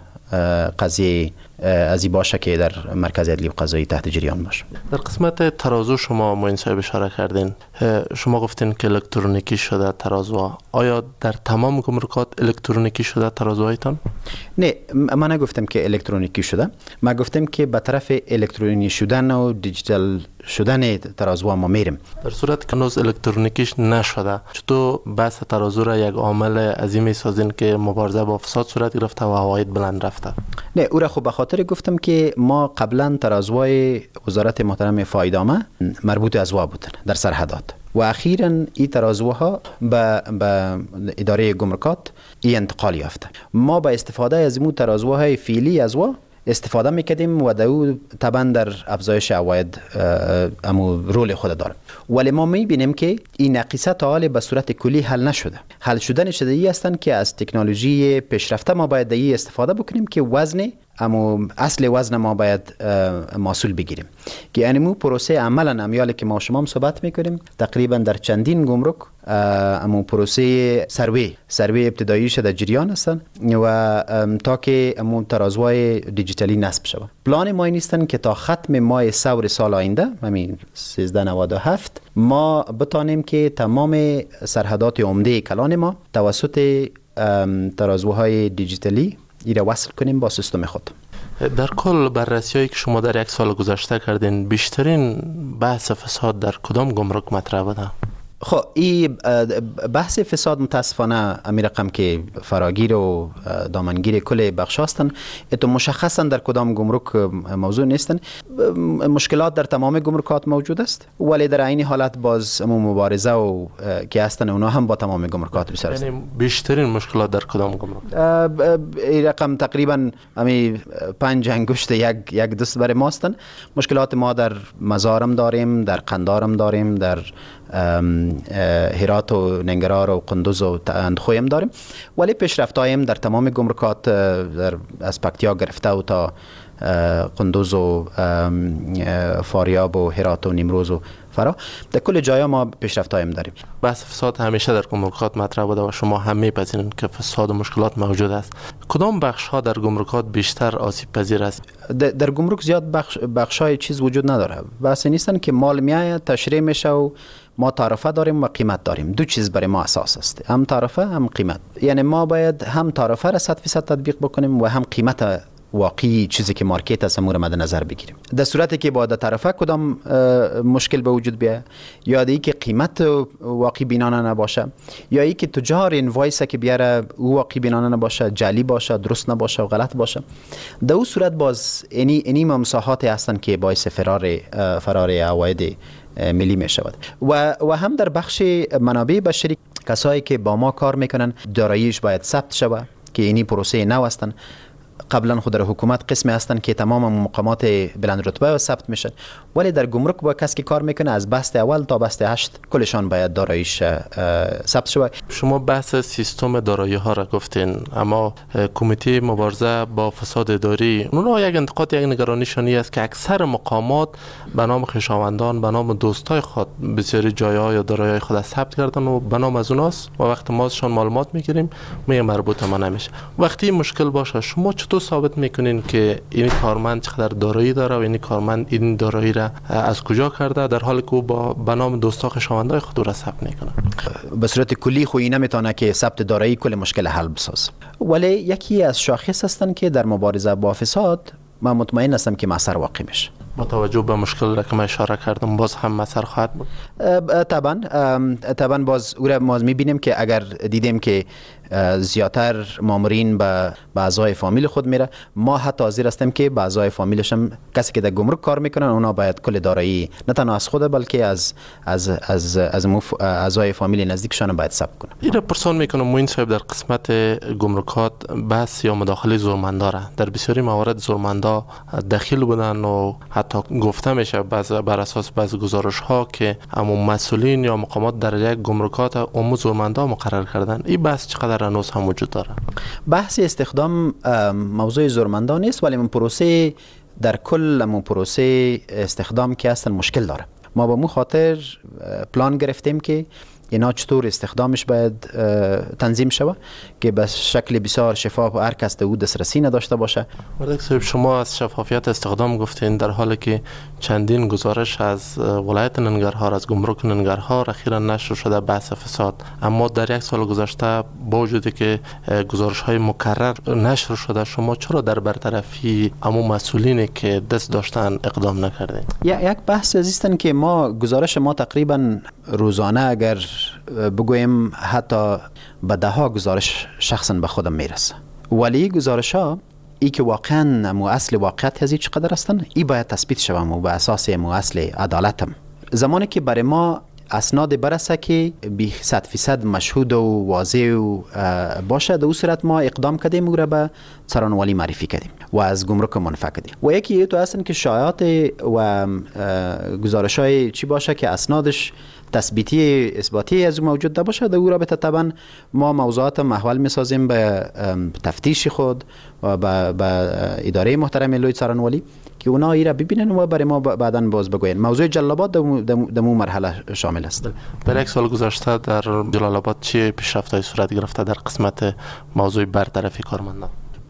قضیه از این باشه که در مرکز عدلی و قضایی تحت جریان باشه. در قسمت ترازو شما معین صاحب اشاره کردین، شما گفتین که الکترونیکی شده ترازو. آیا در تمام گمرکات الکترونیکی شده ترازوهایتان؟ نه، من نگفتم که الکترونیکی شده، من گفتم که به طرف الکترونیکی شدن و دیجیتال شدن ترازو ما میریم. در صورت که هنوز الکترونیکیش نشده چطور بحث ترازو را یک عامل عظیم میسازین که مبارزه با فساد صورت گرفته و عواید بلند رفته؟ نه، او را خب به خاطر گفتم که ما قبلا ترازوهای وزارت محترم فایدامه مربوط از وا بودن در سرحدات و اخیراً این ترازوها به به اداره گمرکات این انتقال یافته. ما با استفاده از این ترازوهای فعلی از وا استفاده میکردیم و دو طبعا در افزایش عواید امو رول خود داره، ولی ما میبینیم که این نقیصه تا حال به صورت کلی حل نشده. حل شدن شده ای هستند که از تکنولوژی پیشرفته ما باید دایی استفاده بکنیم که وزن اما اصل وزن ما باید محصول بگیریم که انمو پروسه عملا امیالی که ما شما هم صحبت میکنیم تقریبا در چندین گمرک اما پروسه سروی سروی ابتدایی شده جریان هستن و تا که امو ترازوهای دیجیتالی نصب شود. پلان ما این نیستن که تا ختم ماه سور سال آینده همین سیزده نود و هفت ما بتانیم که تمام سرحدات عمده کلان ما توسط ترازوهای دیجیتالی ایره وصل کنیم با سیستم خود. در کل بررسی هایی که شما در یک سال گذشته کردین بیشترین بحث فساد در کدام گمرک مطرح بوده؟ خب این بحث فساد متاسفانه امی رقم که فراگیر و دامنگیر کل بخش هستن، اتو مشخصا در کدام گمرک موضوع نیستن. مشکلات در تمام گمرکات موجود است ولی در عین حالت باز مبارزه و که هستن اونا هم با تمام گمرکات بسیار است. یعنی بیشترین مشکلات در کدام گمرک؟ این رقم تقریبا امی پنج انگشت یک یک دست بر ما هستن. مشکلات ما در مزارم داریم، در قندارم داریم، در هرات و ننگرهار و قندوز و اندخوی هم داریم، ولی پیشرفت‌هایم در تمام گمرکات در از پکتیا گرفته و تا قندوز و فاریاب و هرات و نیمروز و فرا در کل جایا ما پیشرفت‌هایم داریم. بحث فساد همیشه در گمرکات مطرح بوده و شما هم می‌پذیرید که فساد و مشکلات موجود است. کدام بخش‌ها در گمرکات بیشتر آسیب پذیر است؟ در گمرک زیاد بخش بخش‌های چیز وجود نداره. بحث نیستن که مال میآید تشریح میشه و ما تعرفه داریم و قیمت داریم. دو چیز برای ما اساس است، هم تعرفه هم قیمت. یعنی ما باید هم تعرفه را صد درصد تطبیق بکنیم و هم قیمت واقعی چیزی که مارکت است امور مد نظر بگیریم. در صورتی که با تعرفه کدام مشکل به وجود بیاید یا ای که قیمت واقعی بینانه نباشه یا ای که تجار اینوایس که بیاره او واقعی بینانه نباشه، جعلی باشه، درست نباشه و غلط باشه، در اون صورت باز اینی اینی مساحات هستن که باعث فرار فرار عواید ملی می شود. و و هم در بخش منابع بشری کسایی که با ما کار میکنن داراییش باید ثبت شود که اینی پروسه نو هستن. قبلا خود در حکومت قسمی هستن که تمام مقامات بلند رتبه ثبت میشن، ولی در گمرک با کسی که کار میکنه از بست اول تا بست هشت کلشان باید داراییش ثبت شود. شما بحث سیستم دارایی ها را گفتین، اما کمیته مبارزه با فساد اداری اونها یک انتقاد یک نگرانیشانی است که اکثر مقامات به نام خویشاوندان به نام دوستای خود بسیاری جایها یا دارایی خود ثبت کردن و به نام از اوناست و وقت ما ازشان معلومات میگیریم میگه مربوط ما نمیشه. وقتی مشکل باشه شما چطور ثابت میکنین که این کارمند چقدر دارایی داره و این کارمند این دارایی را از کجا کرده در حالی که او با به نام دوستاق شوندای خود را ثبت میکنه؟ به صورت کلی خو این نمیتونه که ثبت دارایی کل مشکل حل بساز، ولی یکی از شاخص هستن که در مبارزه با فساد من مطمئن هستم که مسر واقع میشه. با توجه به مشکل را که من اشاره کردم باز هم مسر خواهد بود؟ طبعا طبعا باز او را ما میبینیم که اگر دیدیم که زیادتر مامورین به اعضای فامیل خود میره، ما حتی حاضر هستیم که به اعضای فامیلش هم کسی که در گمرک کار میکنن اونا باید کل دارایی نه تنها از خود بلکه از از از از اعضای فامیل نزدیکشان باید ثبت کنن. این را پرسان میکنم موین صاحب، در قسمت گمرکات بحث یا مداخله زورمندا را در بسیاری موارد زورمندا دخیل بودن و حتی گفته میشه بعض بر اساس بعض گزارش ها که اما مسئولین یا مقامات در یک گمرکات عموم زورمندا مقرر کردن. این بحث چقدر هنوز هم وجود داره؟ بحث استخدام موضوع زورمندا نیست، ولی من پروسه در کل من پروسه استخدام که اصلا مشکل داره. ما با مو خاطر پلان گرفتیم که اینا چطور استخدامش باید تنظیم شود که به شکل بسیار شفاف و هر کس به او دسترسی نداشته باشه. وردک صاحب، شما از شفافیت استخدام گفتین در حالی که چندین گزارش از ولایت ننگرهار، از گمرک ننگرهار اخیرا نشر شده بحث فساد، اما در یک سال گذشته با وجودی که گزارش های مکرر نشر شده شما چرا در برطرفی اما مسئولینی که دست داشتن اقدام نکردین؟ یک بحث عزیزتن که ما گزارش ما تقریبا روزانه اگر بگویم حتی به ده ها گزارش شخصا به خودم میرسه، ولی گزارش ها ای که واقعا مو اصل واقعیت هزی چقدر هستن ای باید تثبیت شوم و به اساس مو اصل عدالتم. زمانی که برای ما اسناد برسه که بی صد فیصد مشهود و واضح و باشه، در اون صورت ما اقدام کردیم و را به سرانوالی معرفی کردیم و از گمرک منفعه کردیم. و یکی تو هستن که شایعات و گزارش های چی باشه که اسنادش تثبیتی اثباتی از موجود ده باشه، در او رابطه طبعا ما موضوعات محول میسازیم به تفتیش خود و به اداره محترم لوی سرانوالی که اونا ای را ببینن و برای ما بعداً باز بگوین. موضوع جلال‌آباد در مو مرحله شامل است. در یک سال گذشته در جلال‌آباد چه پیشرفت‌هایی صورت گرفته در قسمت موضوع برطرفی کارمندان؟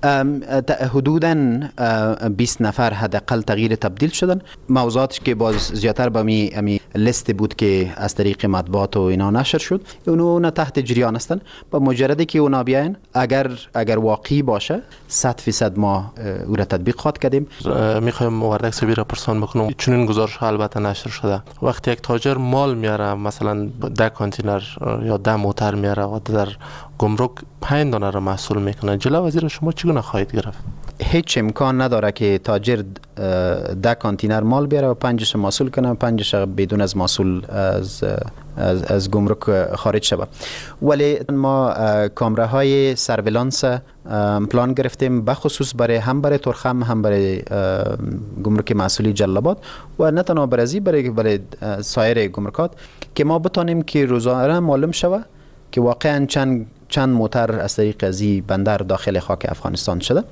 حدوداً بیست نفر حداقل تغییر تبدیل شدن. موضوعاتی که باز زیادتر به می امی لیست بود که از طریق مطبوعات و اینا نشر شد، اونا تحت جریان هستن. با مجردی که اونا بیاین اگر اگر واقعی باشه صد فیصد ما او را تطبیق خواهد کردیم. میخوایم وردک صاحب را پرسان بکنم، چون این گزارش ها البته نشر شده، وقتی یک تاجر مال میاره مثلا ده کانتینر یا ده موتر میاره و در گمرک پنج دانه را محصول میکنه، جلو وزیر شما چگونه خواهید گرفت؟ هیچ امکان نداره که تاجر ده کانتینر مال بیاره و پنجش محصول کنه، پنجش بدون از محصول از از, از گمرک خارج شود. ولی ما کامراهای سرویلانس پلان گرفتیم بخصوص برای هم برای ترخم هم برای گمرک محصولی جلال‌آباد و نه تنها برای برای برای سایر گمرکات که ما بتونیم که روزانه معلوم شود که واقعا چند چند موتر از طریق ازی بندر داخل خاک افغانستان شده.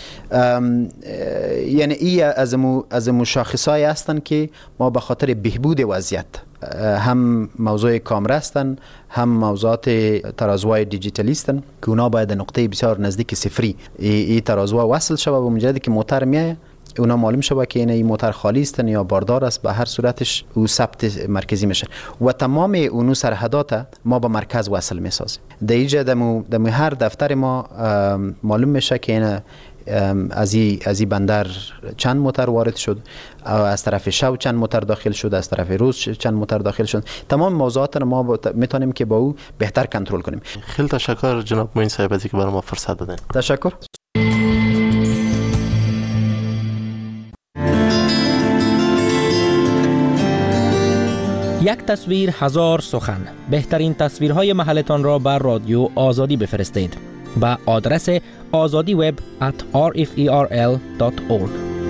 یعنی ای از مو از مشاخصای هستن که ما به خاطر بهبود وضعیت هم موضوع کامره هستن، هم موضوعات ترازوهای دیجیتالی هستن که اونا باید نقطه بسیار نزدیک صفری ای, ای ترازوها وصل شود و مجردی که موتر میایه اونا معلوم شود که این موتر خالی است یا باردار است، به هر صورتش او ثبت مرکزی میشه و تمام اونو سرحدات ما با مرکز وصل میسازیم. در اینجا دمو دمو هر دفتر ما معلوم میشه که این از این از این بندر چند موتر وارد شد، از طرف شب چند موتر داخل شد، از طرف روز چند موتر داخل شد. تمام موضوعات رو ما میتونیم که با او بهتر کنترل کنیم. خیلی تشکر جناب موین صاحب از اینکه برای ما فرصت دادین. تشکر. یک تصویر هزار سخن. بهترین تصویرهای محلتان را بر رادیو آزادی بفرستید با آدرس آزادی وب ات آر اف ای آر ال دات اورگ.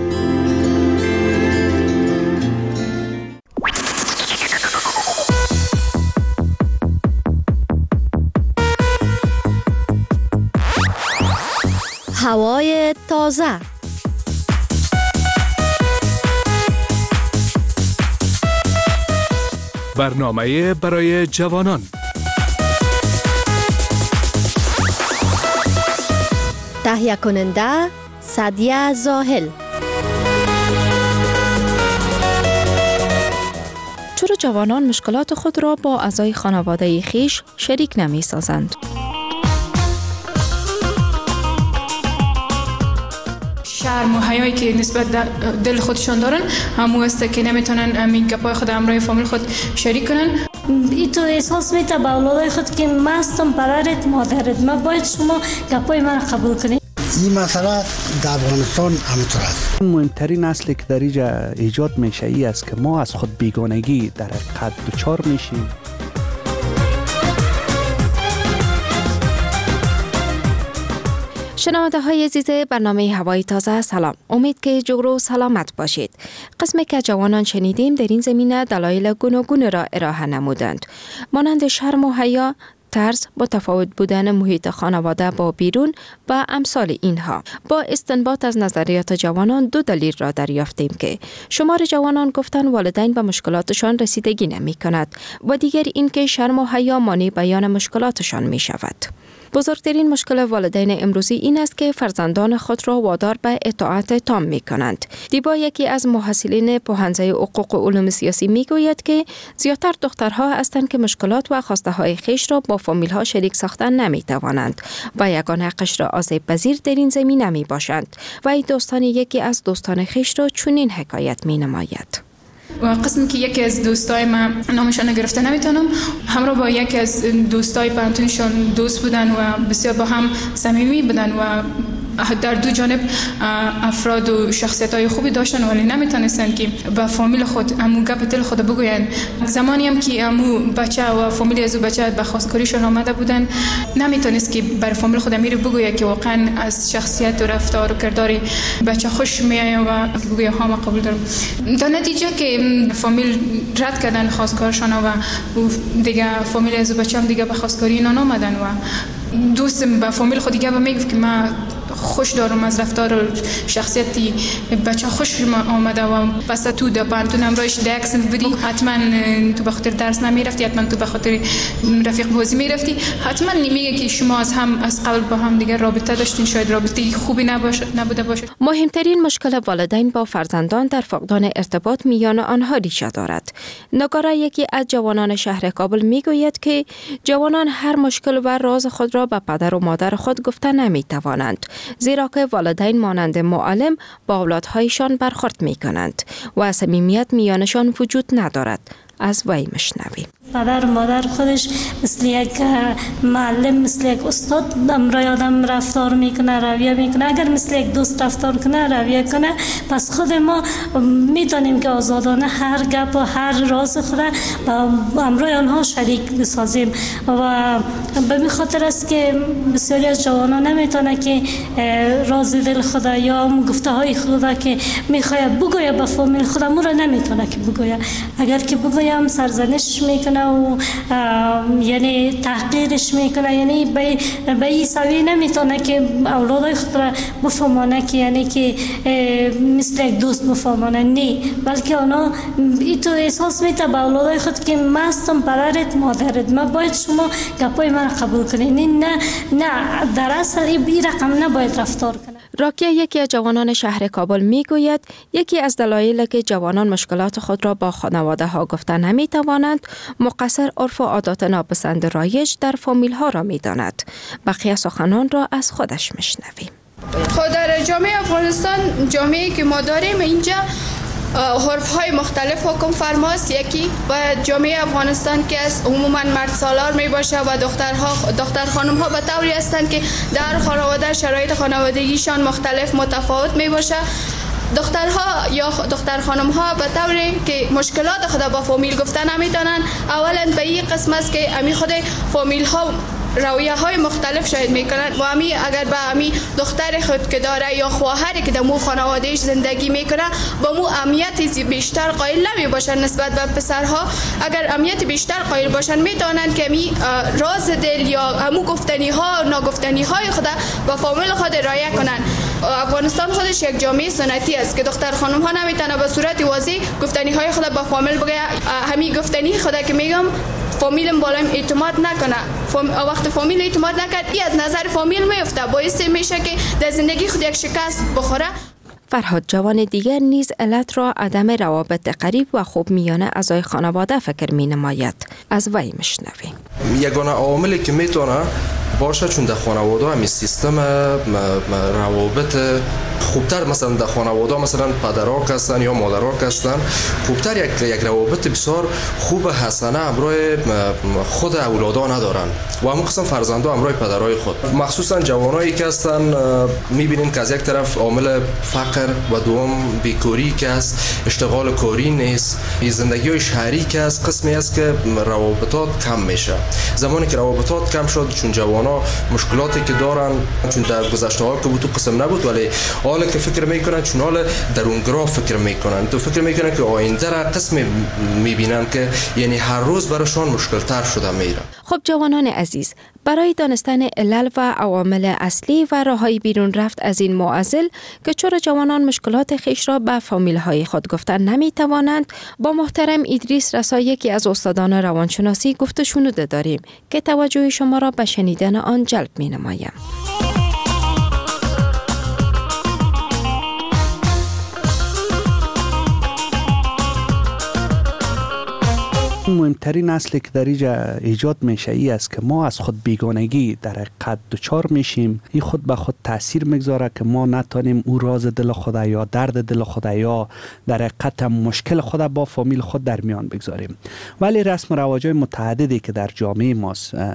هوای تازه، برنامه برای جوانان، تهیه کننده سعدیه زاهل. چرا جوانان مشکلات خود را با اعضای خانواده خویش شریک نمی سازند؟ شرم و حیایی که نسبت دل خودشان دارن همون است که نمیتونن همین گپای خود همراه فامیل خود شریک کنن. ای تو احساس میته به اولادای خود که مستم پدرت مادرت، من باید شما گپای من قبول کنید. این مسئله در افغانستان همینطور است. مهمترین اصلی که در اینجا ایجاد میشه ای است که ما از خود بیگانگی در حقیقت دچار میشیم. شنونده های عزیز برنامه هوای تازه، سلام. امید که جور و سلامت باشید. قسمی که جوانان شنیدیم در این زمینه دلایل گوناگون را ارائه نمودند، مانند شرم و حیا، ترس، متفاوت بودن محیط خانواده با بیرون و امثال اینها. با استنباط از نظریات جوانان دو دلیل را دریافتیم که شمار جوانان گفتن والدین به مشکلاتشان رسیدگی نمی کند و دیگر این که شرم و حیا مانع بیان مشکلاتشان می شود. بزرگترین مشکل والدین امروزی این است که فرزندان خود را وادار به اطاعت تام می کنند. دیبا، یکی از محصلین پوهنځی حقوق و علوم سیاسی می گوید که زیادتر دخترها هستند که مشکلات و خواسته های خویش را با فامیل ها شریک ساختن نمی توانند و یگانه قشر آسیب پذیر در این زمینه می باشند و این داستان یکی از دوستان خویش را چنین حکایت می نماید. و قسمی که یکی از دوستای من نامشان گرفته نمیتونم، همراه با یکی از دوستای پانتونشان دوست بودن و بسیار با هم صمیمی بودن و در دو جانب افراد و شخصیت‌های خوبی داشتن، ولی نمیتونستن که با فامیل خود امو گپ دل خود بگوین. زمانی هم که امو بچه و فامیل از بچه به خواستگاریشون آمده بودن، نمیتونست که بر فامیل خود امیر بگوید که واقعا از شخصیت و رفتار و کردار بچه خوش میایه و بگوید ها ما قبول دارم. در نتیجه که فامیل رد کردن خواستگارشون و دیگه فامیل از بچه هم دیگه به خواستگاری اینا آمدن و دوست با فامیل خود دیگه میگفت که من خوش دارم از رفتار و شخصیتی بچه خوش آمده و پس تو در پانتون امروز دکس بودی، حتما تو به خاطر درس نمیرفتی، حتما تو به خاطر رفیق بازی میرفتی، حتما نمیگه که شما از هم از قبل با هم دیگه رابطه داشتین، شاید رابطه خوبی نباشه نبوده باشه. مهمترین مشکل والدین با فرزندان در فقدان ارتباط میان آنها ریشه دارد. نگارا، یکی از جوانان شهر کابل میگوید که جوانان هر مشکل و راز خود را به پدر و مادر خود گفته نمیتوانند، زیرا که والدین مانند معلم با اولادهایشان برخورد می کنند و صمیمیت میانشان وجود ندارد. از وی مشنویم. پدر و مادر خودش مثل یک معلم، مثل یک استاد امرای آدم رفتار میکنه، رویه میکنه. اگر مثل یک دوست رفتار کنه، رویه کنه، پس خود ما میتونیم که آزادانه هر گپ و هر راز خود با امرای آنها شریک بسازیم. و به می خاطر است که بسیاری از جوانان نمیتونه که راز دل خود یا گفته های خود که میخواد بگویه به فامیل خود مو را نمیتونه که بگویه. اگر که بگویم سرزنش میکنه و یعنی تحقیرش میکنه، یعنی به به این سوی نمیتونه که اولادای خود را بفهمانه که یعنی که مثل یک دوست بفهمانه، نه، بلکه اونا ای تو احساس میته به اولادای خود که مستم پدرت مادرت، من باید شما گپای من قبول کنید. نه نه در اصل این رقم نباید رفتار کنه. راکیه، یکی از جوانان شهر کابل میگوید یکی از دلایلی که جوانان مشکلات خود را با خانواده ها گفته نمی توانند مقصر عرف و عادات ناپسند رایج در فامیل ها را می داند. بقیه سخنان را از خودش میشنویم. خود در جامعه افغانستان، جامعه که ما داریم اینجا حرف های مختلف حکم فرماست. یکی و جامعه افغانستان که از عموما مرد سالار می باشه و دخترها دختر خانم ها به طوری هستند که در خانواده شرایط خانوادگیشان مختلف متفاوت می باشه. دخترها یا دختر خانم ها به طوری که مشکلات خود با فامیل گفته نمیتونن. اولا به این قسم است که امی خود فامیل ها رویه های مختلف شاید میکنن و امی اگر به امی دختر خود که داره یا خواهری که در مو خانوادهش زندگی میکنه با مو اهمیت بیشتر قائل نمی باشن نسبت به پسرها. اگر اهمیت بیشتر قائل باشن میتونن که امی راز دل یا همو گفتنی ها ناگفتنی های خود با فامیل خود رعایت کنن. افغانستان خودش یک جامعه سنتی است که دختر خانم ها نمیتونه به صورت واضح گفتنی های خود با فامیل بگه. همین گفتنی خود که میگم فامیلم بالایم اعتماد نکنه. فام... وقت فامیل اعتماد نکرد ای از نظر فامیل میفته، باعث میشه که در زندگی خود یک شکست بخوره. فرهاد جوان دیگر نیز علت را عدم روابط قریب و خوب میان اعضای خانواده فکر می نماید. از وی مشنویم. یگانه عاملی که میتونه باشه چون در خانواده همین سیستم روابط خوبتر، مثلا در خانواده مثلا پدرها هستن یا مادرها هستن، خوبتر یک یک روابط بسیار خوب حسنه همراه خود اولادها ندارن و همون قسم فرزندها همراه پدرهای خود. مخصوصا جوانایی که هستن میبینیم که از یک طرف عامل فقر و دوم بیکاری که است، اشتغال کاری نیست، زندگی های شهری که است، قسمی است که روابطات کم میشه. زمانی که روابطات کم شد چون جوانا مشکلاتی که دارن، چون در گذشته ها که بود تو قسم نبود، ولی حالا که فکر میکنن چون حالا درونگرا فکر میکنن، تو فکر میکنن که آینده را قسم میبینن که یعنی هر روز براشون مشکل تر شده میره. خب جوانان عزیز، برای دانستن علل و عوامل اصلی و راههای بیرون رفت از این معضل که چرا جوانان مشکلات خیش را به فامیل های خود گفتن نمیتوانند، با محترم ادریس رسا، یکی از استادان روانشناسی، گفته شنوده داریم که توجه شما را به شنیدن آن جلب می نمایم. مهمترین اصلی که در اینجا ایجاد میشه ای است که ما از خود بیگانگی در حقیقت دچار میشیم. این خود به خود تاثیر میگذاره که ما نتونیم او راز دل خود یا درد دل خود یا در حقیقت مشکل خود با فامیل خود در میان بگذاریم. ولی رسم و رواج‌های متعددی که در جامعه ما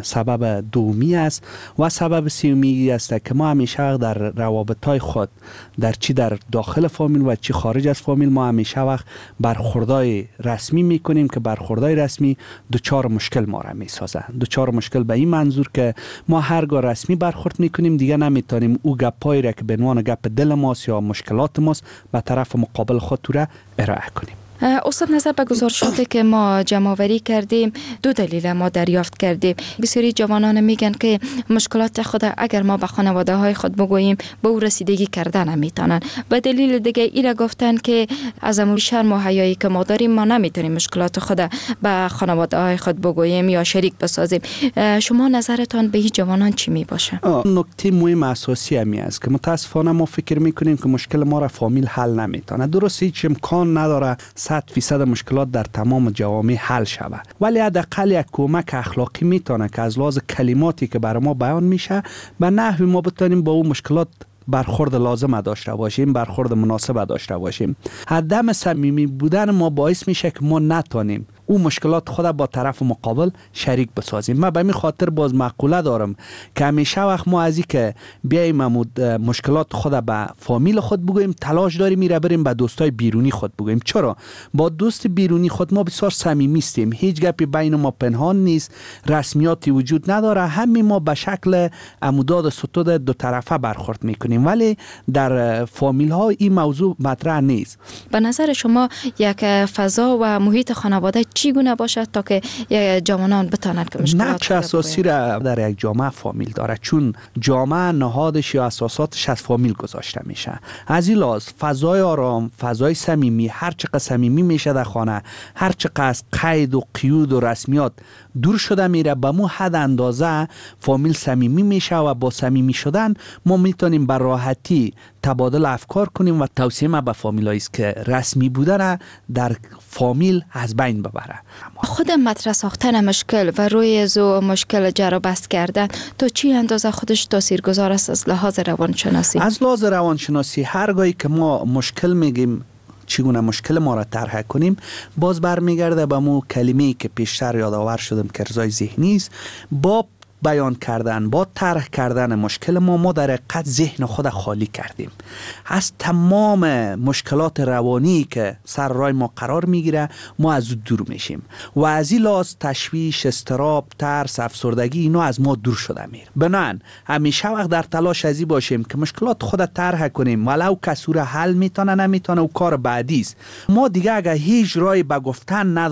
سبب دومی است و سبب سومی است که ما همیشه در روابط‌های خود، در چی در داخل فامیل و چی خارج از فامیل، ما همیشه وقت برخوردای رسمی میکنیم که برخوردای رسمی دوچار مشکل ما را میسازه. دوچار مشکل به این منظور که ما هرگاه رسمی برخورد میکنیم دیگه نمیتونیم او گپایی را که به عنوان گپ دل ماست یا مشکلات ماست به طرف مقابل خود را ارائه کنیم. استاد، نظر به گزارشاتی که ما جمع‌آوری کردیم، دو دلیل ما دریافت کردیم. بسیاری جوانان میگن که مشکلات خود اگر ما به خانواده های خود بگوییم به او رسیدگی کردن نمیتونن. و دلیل دیگه اینا گفتن که از امور شرم و حیایی که ما داریم ما نمیتونیم مشکلات خود به خانواده های خود بگوییم یا شریک بسازیم. شما نظرتان به این جوانان چی می باشه؟ نکته مهم اساسی همی است که متاسفانه ما فکر میکنیم که مشکل ما را فامیل حل نمیتونه. درسته هیچ امکان نداره صد فیصد مشکلات در تمام جوامع حل شود، ولی حداقل یک کمک اخلاقی میتونه که از لحاظ کلماتی که برای ما بیان میشه به نحوی ما بتونیم با اون مشکلات برخورد لازم داشته باشیم، برخورد مناسب داشته باشیم. عدم صمیمی بودن ما باعث میشه که ما نتونیم او مشکلات خود با طرف مقابل شریک بسازیم. من به این خاطر باز مقوله دارم که همیشه وقت ما از این که بیاییم مشکلات خود به فامیل خود بگوییم، تلاش داریم میره بریم به دوستای بیرونی خود بگوییم. چرا؟ با دوست بیرونی خود ما بسیار صمیمی هستیم، هیچ گپی بین ما پنهان نیست، رسمیاتی وجود نداره، همین ما به شکل عموداد ستود دو طرفه برخورد میکنیم، ولی در فامیل ها این موضوع مطرح نیست. به نظر شما یک فضا و محیط خانواده چگونه باشد تا که جوانان بتانند که مشکلات نقش اساسی را در یک جامعه فامیل داره، چون جامعه نهادش یا اساساتش از فامیل گذاشته میشه. از این لحاظ فضای آرام، فضای صمیمی، هر چقدر صمیمی میشه در خانه، هر چقدر از قید و قیود و رسمیات دور شده میره، به مو حد اندازه فامیل صمیمی میشه و با صمیمی شدن ما میتونیم به راحتی تبادل افکار کنیم و توصیه ما به فامیلایی است که رسمی بودن در فامیل از بین ببره. خود مطرح ساختن مشکل و روی زو مشکل جر و بست کردن تو چی اندازه خودش تاثیرگذار است از لحاظ روانشناسی؟ از لحاظ روانشناسی هرگاهی که ما مشکل میگیم چگونه مشکل ما را طرح کنیم، باز برمیگرده به مو کلمه‌ای که پیشتر یادآور شدم که ارضای ذهنی است. با بیان کردن، با طرح کردن مشکل ما ما در حقیقت ذهن خود خالی کردیم از تمام مشکلات روانی که سر راه ما قرار میگیره. ما از دور میشیم و از این لحاظ تشویش، اضطراب، ترس، افسردگی اینا از ما دور شده میره. بنابراین همیشه وقت در تلاش ازی باشیم که مشکلات خود طرح کنیم، ولو کسور حل میتونه نمیتونه و کار بعدی است. ما دیگه اگر هیچ راهی به گفتن نداریم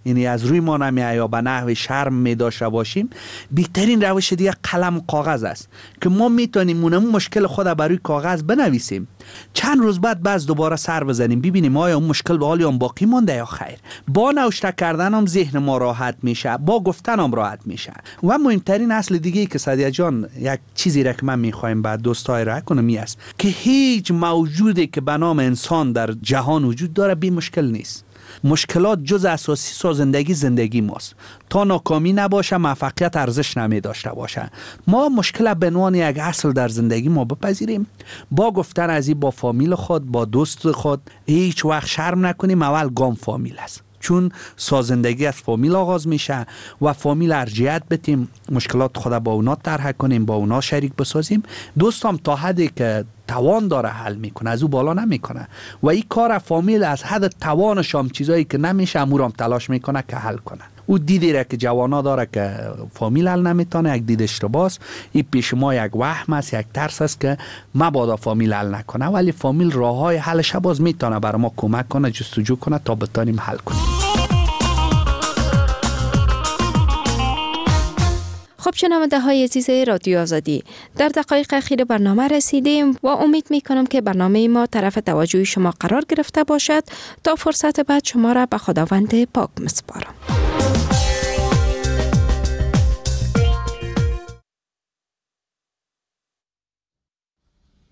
یعنی از روی ما نمیاد یا به نحو شرم می داشته باشیم، بهترین روش دیگه قلم و کاغذ است که ما میتونیم اون مشکل خود بر روی کاغذ بنویسیم، چند روز بعد باز دوباره سر بزنیم ببینیم آیا اون مشکل به حال باقی مونده یا خیر. با نوشته کردن هم ذهن ما راحت میشه، با گفتن هم راحت میشه. و مهمترین اصل دیگه که سعدیه جان یک چیزی را که من میخوایم بعد دوستای را کنم می است که هیچ موجودی که به نام انسان در جهان وجود داره بی مشکل نیست. مشکلات جز اساسی سازندگی زندگی ماست. تا ناکامی نباشه موفقیت ارزش نمی داشته باشه. ما مشکل به عنوان یک اصل در زندگی ما بپذیریم، با گفتن از این با فامیل خود، با دوست خود هیچ وقت شرم نکنیم. اول گام فامیل است، چون سازندگی از فامیل آغاز میشه و فامیل ارجیت بتیم، مشکلات خود با اونا طرح کنیم، با اونا شریک بسازیم. دوستم تا حدی که توان داره حل میکنه، از او بالا نمیکنه و این کار فامیل از حد توانش هم چیزایی که نمیشه امور هم تلاش میکنه که حل کنه. او دیدی را که جوانا داره که فامیل حل نمیتونه، یک دید اشتباهه. این پیش ما یک وهم است، یک ترس است که مبادا فامیل حل نکنه، ولی فامیل راههای حلش باز میتونه برای ما کمک کنه، جستجو کنه تا بتونیم حل کنیم. خب شنونده های عزیز رادیو آزادی، در دقایق اخیر برنامه رسیدیم و امید می کنم که برنامه ما طرف توجه شما قرار گرفته باشد. تا فرصت بعد شما را به خداوند پاک میسپارم.